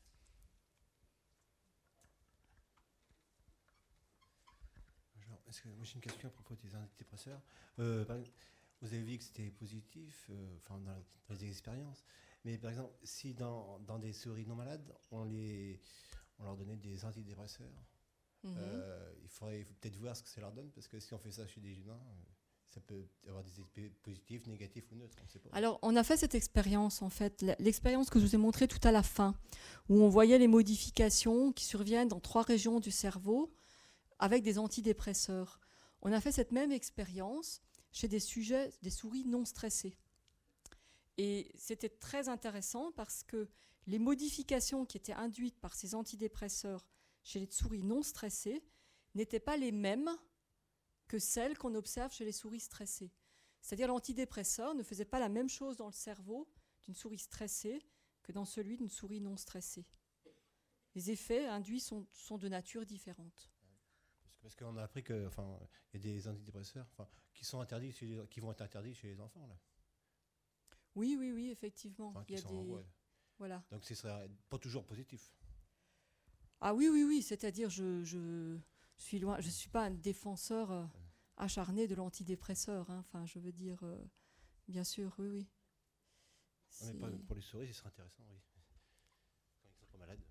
Est-ce que, moi j'ai une question à propos des antidépresseurs. Euh, vous avez vu que c'était positif, euh, enfin dans, dans les expériences, mais par exemple, si dans, dans des souris non malades, on, les, on leur donnait des antidépresseurs, mm-hmm. euh, il faudrait faut peut-être voir ce que ça leur donne, parce que si on fait ça chez des humains, ça peut avoir des effets positifs, négatifs ou neutres, on ne sait pas. Alors, on a fait cette expérience, en fait, l'expérience que je vous ai montrée tout à la fin, où on voyait les modifications qui surviennent dans trois régions du cerveau avec des antidépresseurs. On a fait cette même expérience chez des sujets, des souris non stressées. Et c'était très intéressant parce que les modifications qui étaient induites par ces antidépresseurs chez les souris non stressées n'étaient pas les mêmes que celles qu'on observe chez les souris stressées. C'est-à-dire l'antidépresseur ne faisait pas la même chose dans le cerveau d'une souris stressée que dans celui d'une souris non stressée. Les effets induits sont, sont de nature différente. Parce qu'on a appris qu'il enfin, y a des antidépresseurs enfin, qui, sont interdits chez les, qui vont être interdits chez les enfants. Là. Oui, oui, oui, effectivement. Enfin, il y a sont, des... ouais. voilà. Donc ce serait pas toujours positif. Ah oui, oui, oui. C'est-à-dire je... je... Je suis loin, je ne suis pas un défenseur euh, acharné de l'antidépresseur. Hein. Enfin, je veux dire, euh, bien sûr, oui, oui. Mais pas, pour les souris, ce serait intéressant, oui. Quand ils sont pas malades.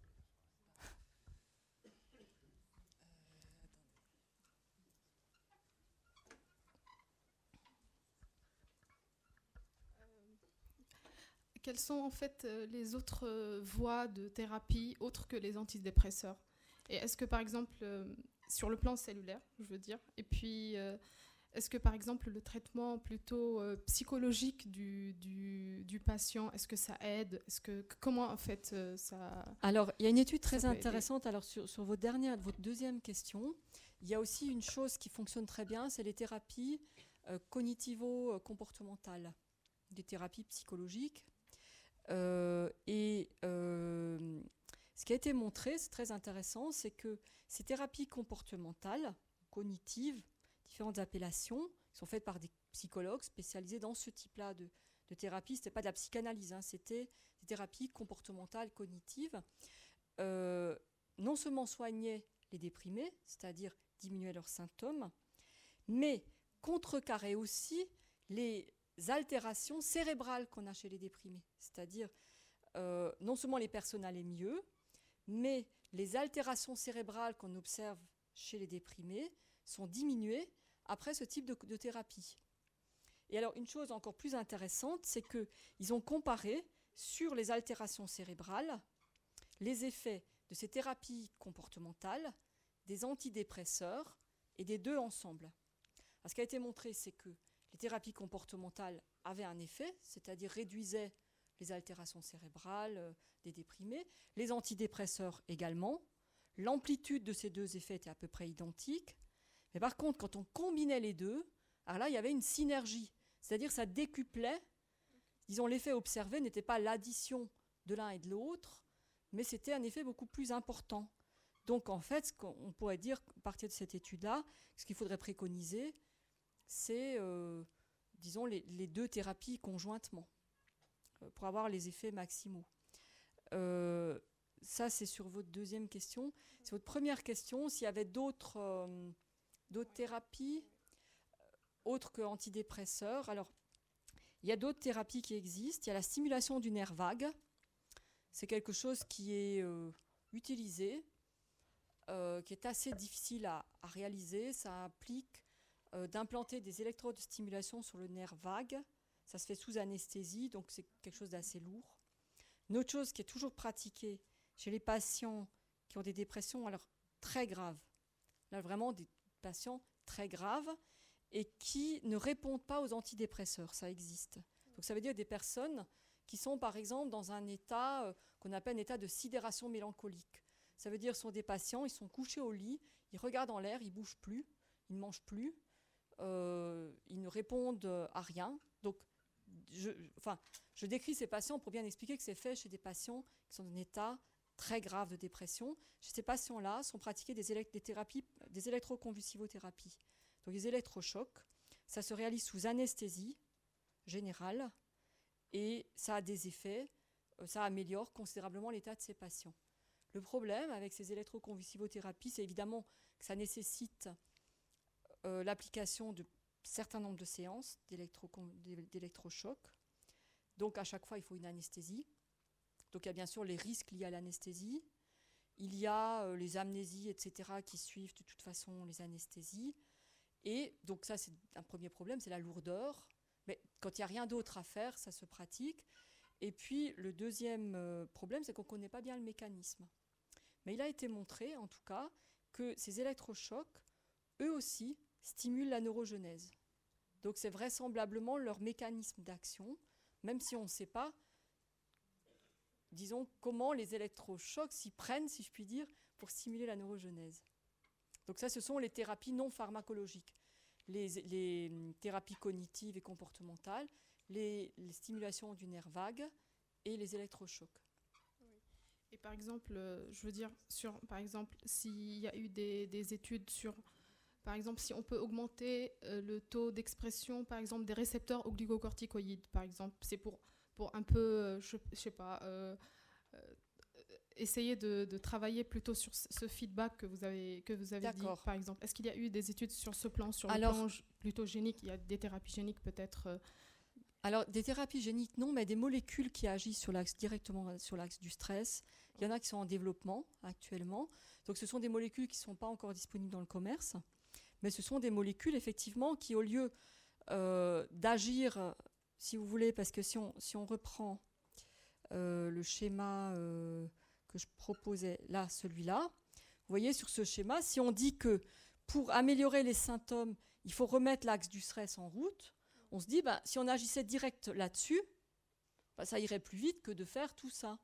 Quelles sont en fait les autres euh, voies de thérapie autres que les antidépresseurs? Et est-ce que par exemple... Euh, sur le plan cellulaire, je veux dire. Et puis, euh, est-ce que, par exemple, le traitement plutôt euh, psychologique du, du, du patient, est-ce que ça aide? Est-ce que, comment, en fait, euh, ça... Alors, il y a une étude très intéressante. Alors, sur, sur votre, dernière, votre deuxième question, il y a aussi une chose qui fonctionne très bien, c'est les thérapies euh, cognitivo-comportementales, des thérapies psychologiques. Euh, et... Euh, Ce qui a été montré, c'est très intéressant, c'est que ces thérapies comportementales, cognitives, différentes appellations, sont faites par des psychologues spécialisés dans ce type-là de, de thérapie. Ce n'était pas de la psychanalyse, hein, c'était des thérapies comportementales, cognitives, euh, non seulement soignaient les déprimés, c'est-à-dire diminuaient leurs symptômes, mais contrecarraient aussi les altérations cérébrales qu'on a chez les déprimés. C'est-à-dire, euh, non seulement les personnes allaient mieux, mais les altérations cérébrales qu'on observe chez les déprimés sont diminuées après ce type de, de thérapie. Et alors, une chose encore plus intéressante, c'est qu'ils ont comparé sur les altérations cérébrales les effets de ces thérapies comportementales, des antidépresseurs et des deux ensemble. Alors, ce qui a été montré, c'est que les thérapies comportementales avaient un effet, c'est-à-dire réduisaient les altérations cérébrales euh, des déprimés, les antidépresseurs également. L'amplitude de ces deux effets était à peu près identique. Mais par contre, quand on combinait les deux, alors là, il y avait une synergie. C'est-à-dire que ça décuplait. Disons, l'effet observé n'était pas l'addition de l'un et de l'autre, mais c'était un effet beaucoup plus important. Donc, en fait, ce qu'on pourrait dire, à partir de cette étude-là, ce qu'il faudrait préconiser, c'est, euh, disons, les, les deux thérapies conjointement, pour avoir les effets maximaux. Euh, ça, c'est sur votre deuxième question. C'est votre première question, s'il y avait d'autres euh, d'autres thérapies autres que antidépresseurs. Alors, il y a d'autres thérapies qui existent. Il y a la stimulation du nerf vague. C'est quelque chose qui est euh, utilisé, euh, qui est assez difficile à, à réaliser. Ça implique euh, d'implanter des électrodes de stimulation sur le nerf vague. Ça se fait sous anesthésie, donc c'est quelque chose d'assez lourd. Une autre chose qui est toujours pratiquée chez les patients qui ont des dépressions alors très graves, là vraiment des patients très graves et qui ne répondent pas aux antidépresseurs, ça existe. Donc ça veut dire des personnes qui sont par exemple dans un état euh, qu'on appelle un état de sidération mélancolique. Ça veut dire ce sont des patients, ils sont couchés au lit, ils regardent en l'air, ils ne bougent plus, ils ne mangent plus, euh, ils ne répondent à rien. Donc je, enfin, je décris ces patients pour bien expliquer que c'est fait chez des patients qui sont dans un état très grave de dépression. Chez ces patients-là sont pratiquées des, élect- des thérapies, des électroconvulsivothérapies. Donc les électrochocs, ça se réalise sous anesthésie générale et ça a des effets, euh, ça améliore considérablement l'état de ces patients. Le problème avec ces électroconvulsivothérapies, c'est évidemment que ça nécessite euh, l'application de certain nombre de séances d'électrochocs. Donc à chaque fois, il faut une anesthésie. Donc il y a bien sûr les risques liés à l'anesthésie. Il y a euh, les amnésies, et cetera, qui suivent de toute façon les anesthésies. Et donc ça, c'est un premier problème, c'est la lourdeur. Mais quand il n'y a rien d'autre à faire, ça se pratique. Et puis le deuxième euh, problème, c'est qu'on ne connaît pas bien le mécanisme. Mais il a été montré, en tout cas, que ces électrochocs, eux aussi, stimulent la neurogenèse. Donc c'est vraisemblablement leur mécanisme d'action, même si on ne sait pas, disons, comment les électrochocs s'y prennent, si je puis dire, pour stimuler la neurogenèse. Donc ça, ce sont les thérapies non pharmacologiques, les, les thérapies cognitives et comportementales, les, les stimulations du nerf vague et les électrochocs. Et par exemple, euh, je veux dire, sur, par exemple, s'il y a eu des, des études sur, par exemple, si on peut augmenter euh, le taux d'expression, par exemple, des récepteurs aux glucocorticoïdes, par exemple, c'est pour, pour un peu, euh, je, je sais pas, euh, euh, essayer de, de travailler plutôt sur ce feedback que vous avez, que vous avez dit, par exemple. Est-ce qu'il y a eu des études sur ce plan, sur Alors, le plan plutôt génique? Il y a des thérapies géniques peut-être euh, Alors, des thérapies géniques, non, mais des molécules qui agissent sur l'axe, directement sur l'axe du stress. Il y en a qui sont en développement actuellement. Donc, ce sont des molécules qui ne sont pas encore disponibles dans le commerce. Mais ce sont des molécules, effectivement, qui, au lieu euh, d'agir, si vous voulez, parce que si on, si on reprend euh, le schéma euh, que je proposais là, celui-là, vous voyez, sur ce schéma, si on dit que pour améliorer les symptômes, il faut remettre l'axe du stress en route, on se dit, bah, si on agissait direct là-dessus, bah, ça irait plus vite que de faire tout ça.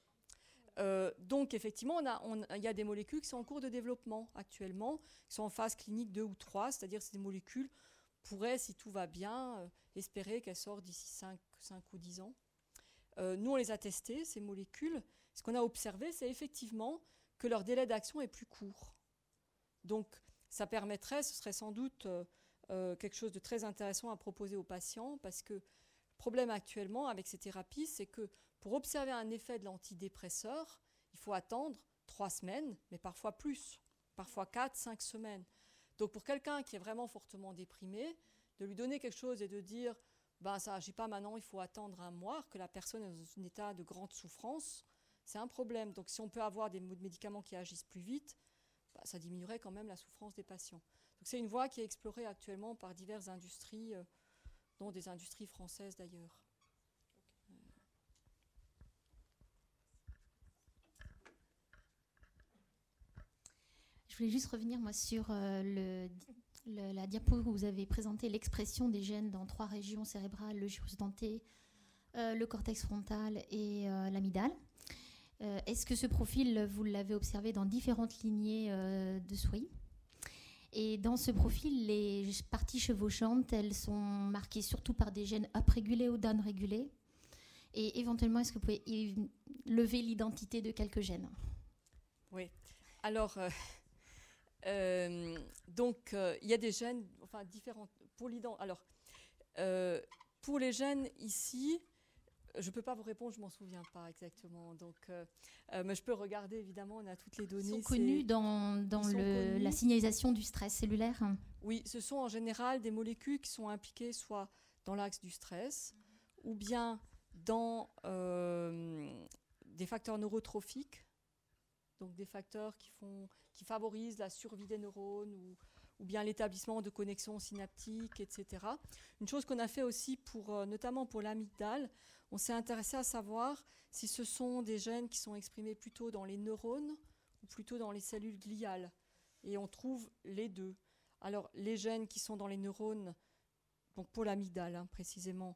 Euh, donc, effectivement, il y a des molécules qui sont en cours de développement actuellement, qui sont en phase clinique deux ou trois, c'est-à-dire que ces molécules pourraient, si tout va bien, euh, espérer qu'elles sortent d'ici cinq ou dix ans. Euh, nous, on les a testées, ces molécules. Ce qu'on a observé, c'est effectivement que leur délai d'action est plus court. Donc, ça permettrait, ce serait sans doute euh, euh, quelque chose de très intéressant à proposer aux patients, parce que le problème actuellement avec ces thérapies, c'est que pour observer un effet de l'antidépresseur, il faut attendre trois semaines, mais parfois plus, parfois quatre, cinq semaines. Donc pour quelqu'un qui est vraiment fortement déprimé, de lui donner quelque chose et de dire ben, « ça n'agit pas maintenant, il faut attendre un mois », que la personne est dans un état de grande souffrance, c'est un problème. Donc si on peut avoir des médicaments qui agissent plus vite, ben, ça diminuerait quand même la souffrance des patients. Donc c'est une voie qui est explorée actuellement par diverses industries, euh, dont des industries françaises d'ailleurs. Je voulais juste revenir moi sur euh, le, le, la diapo où vous avez présenté l'expression des gènes dans trois régions cérébrales, le gyrus denté, euh, le cortex frontal et euh, l'amygdale. Euh, est-ce que ce profil, vous l'avez observé dans différentes lignées euh, de souris? Et dans ce profil, les parties chevauchantes, elles sont marquées surtout par des gènes up-régulés ou down-régulés. Et éventuellement, est-ce que vous pouvez lever l'identité de quelques gènes? Oui. Alors, euh, euh, donc, euh, il y a des gènes, enfin, différents. Pour l'ident- Alors, euh, pour les gènes ici, je ne peux pas vous répondre, je ne m'en souviens pas exactement. Donc, euh, euh, mais je peux regarder, évidemment, on a toutes les données. Ils sont connus dans, dans le, connus. La signalisation du stress cellulaire? Oui, ce sont en général des molécules qui sont impliquées soit dans l'axe du stress, mmh. ou bien dans euh, des facteurs neurotrophiques, donc des facteurs qui, font, qui favorisent la survie des neurones, ou, ou bien l'établissement de connexions synaptiques, et cetera. Une chose qu'on a fait aussi, pour, euh, notamment pour l'amygdale, on s'est intéressé à savoir si ce sont des gènes qui sont exprimés plutôt dans les neurones ou plutôt dans les cellules gliales. Et on trouve les deux. Alors, les gènes qui sont dans les neurones, donc pour l'amygdale hein, précisément,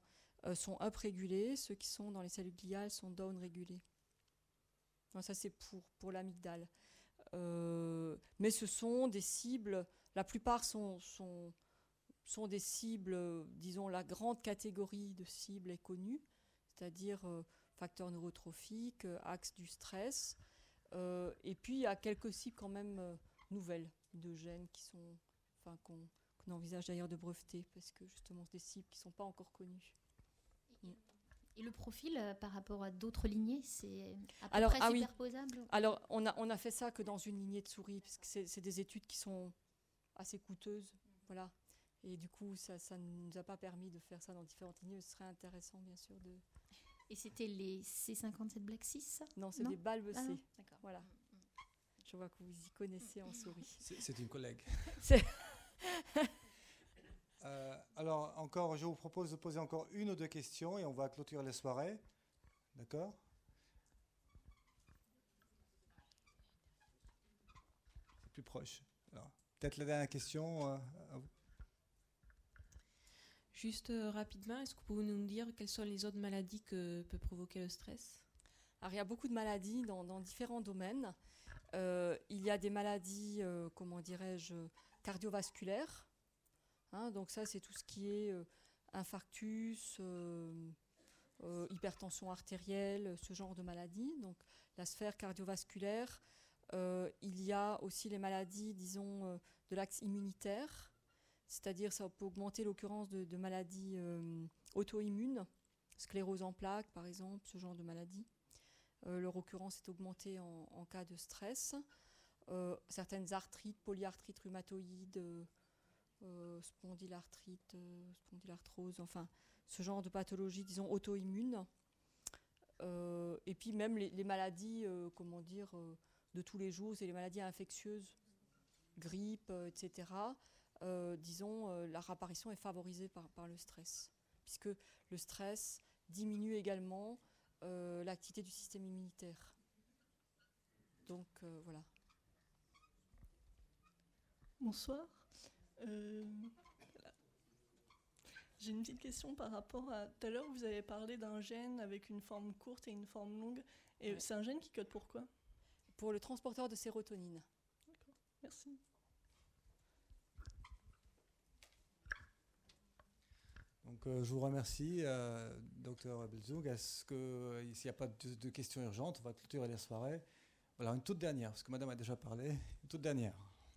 euh, sont up-régulés, ceux qui sont dans les cellules gliales sont down-régulés. Donc ça, c'est pour, pour l'amygdale. Euh, mais ce sont des cibles, la plupart sont, sont, sont des cibles, euh, disons, la grande catégorie de cibles est connue, c'est-à-dire euh, facteurs neurotrophiques, euh, axe du stress, euh, et puis il y a quelques cibles quand même euh, nouvelles de gènes qui sont, enfin, qu'on, qu'on envisage d'ailleurs de breveter, parce que justement, c'est des cibles qui ne sont pas encore connues. Et, et le profil euh, par rapport à d'autres lignées, c'est à peu Alors, près ah oui. superposable? Alors, on a, on a fait ça que dans une lignée de souris, parce que c'est, c'est des études qui sont assez coûteuses. Voilà. Et du coup, ça ne nous a pas permis de faire ça dans différentes lignées. Ce serait intéressant, bien sûr, de... Et c'était les C cinquante-sept Black six, ça? Non, c'est Non des balbes C. Ah non, d'accord. Voilà. Je vois que vous y connaissez en souris. C'est, c'est une collègue. C'est... Euh, alors, encore, je vous propose de poser encore une ou deux questions et on va clôturer la soirée. D'accord? C'est plus proche. Alors, peut-être la dernière question. Euh, à vous. Juste euh, rapidement, est-ce que vous pouvez nous dire quelles sont les autres maladies que peut provoquer le stress? Alors, il y a beaucoup de maladies dans, dans différents domaines. Euh, il y a des maladies, euh, comment dirais-je, cardiovasculaires. Hein, donc ça, c'est tout ce qui est euh, infarctus, euh, euh, hypertension artérielle, ce genre de maladies. Donc la sphère cardiovasculaire. Euh, il y a aussi les maladies, disons, euh, de l'axe immunitaire. C'est-à-dire ça peut augmenter l'occurrence de, de maladies euh, auto-immunes, sclérose en plaques, par exemple, ce genre de maladies. Euh, leur occurrence est augmentée en, en cas de stress. Euh, certaines arthrites, polyarthrites rhumatoïdes, euh, euh, spondylarthrite, euh, spondylarthrose, enfin, ce genre de pathologie, disons, auto-immune. Euh, et puis même les, les maladies, euh, comment dire, euh, de tous les jours, c'est les maladies infectieuses, grippe, euh, et cetera. Euh, disons, euh, leur apparition est favorisée par, par le stress, puisque le stress diminue également euh, l'activité du système immunitaire. Donc, euh, voilà. Bonsoir. Euh, voilà. J'ai une petite question par rapport à... Tout à l'heure, vous avez parlé d'un gène avec une forme courte et une forme longue. Et Ouais. c'est un gène qui code pour quoi? Pour le transporteur de sérotonine. D'accord, merci. Donc, euh, je vous remercie, euh, docteur Belzoug. Est-ce que, euh, s'il n'y a pas de, de questions urgentes, on va clôturer la soirée. Voilà, une toute dernière, parce que madame a déjà parlé. Une toute dernière.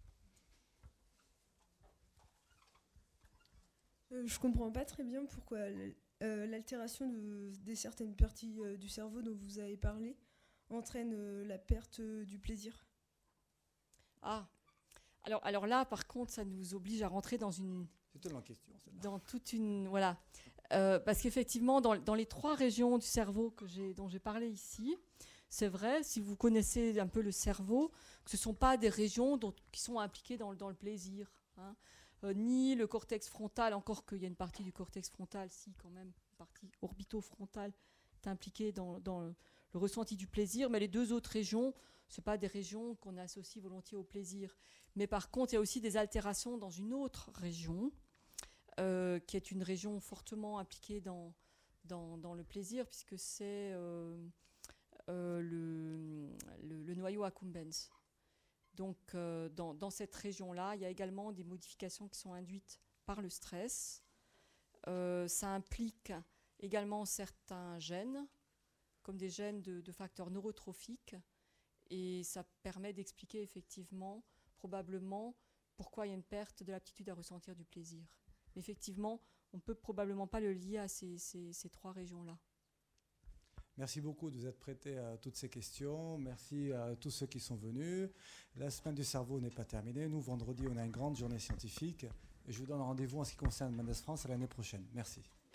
Euh, je comprends pas très bien pourquoi euh, l'altération de, des certaines parties euh, du cerveau dont vous avez parlé entraîne euh, la perte euh, du plaisir. Ah, alors, alors là, par contre, ça nous oblige à rentrer dans une... C'est tellement question, celle-là. Dans toute une... Voilà. Euh, parce qu'effectivement, dans, dans les trois régions du cerveau que j'ai, dont j'ai parlé ici, c'est vrai, si vous connaissez un peu le cerveau, que ce ne sont pas des régions dont, qui sont impliquées dans, dans le plaisir. Hein. Euh, ni le cortex frontal, encore qu'il y a une partie du cortex frontal, si quand même, une partie orbitofrontale est impliquée dans, dans le, le ressenti du plaisir, mais les deux autres régions, ce ne sont pas des régions qu'on associe volontiers au plaisir. Mais par contre, il y a aussi des altérations dans une autre région, euh, qui est une région fortement impliquée dans, dans, dans le plaisir, puisque c'est euh, euh, le, le, le noyau accumbens. Donc, euh, dans, dans cette région-là, il y a également des modifications qui sont induites par le stress. Euh, ça implique également certains gènes, comme des gènes de, de facteurs neurotrophiques, et ça permet d'expliquer effectivement, probablement, pourquoi il y a une perte de l'aptitude à ressentir du plaisir. Mais effectivement, on ne peut probablement pas le lier à ces, ces, ces trois régions-là. Merci beaucoup de vous être prêtés à toutes ces questions. Merci à tous ceux qui sont venus. La semaine du cerveau n'est pas terminée. Nous, vendredi, on a une grande journée scientifique. Et je vous donne rendez-vous en ce qui concerne Mendes France à l'année prochaine. Merci.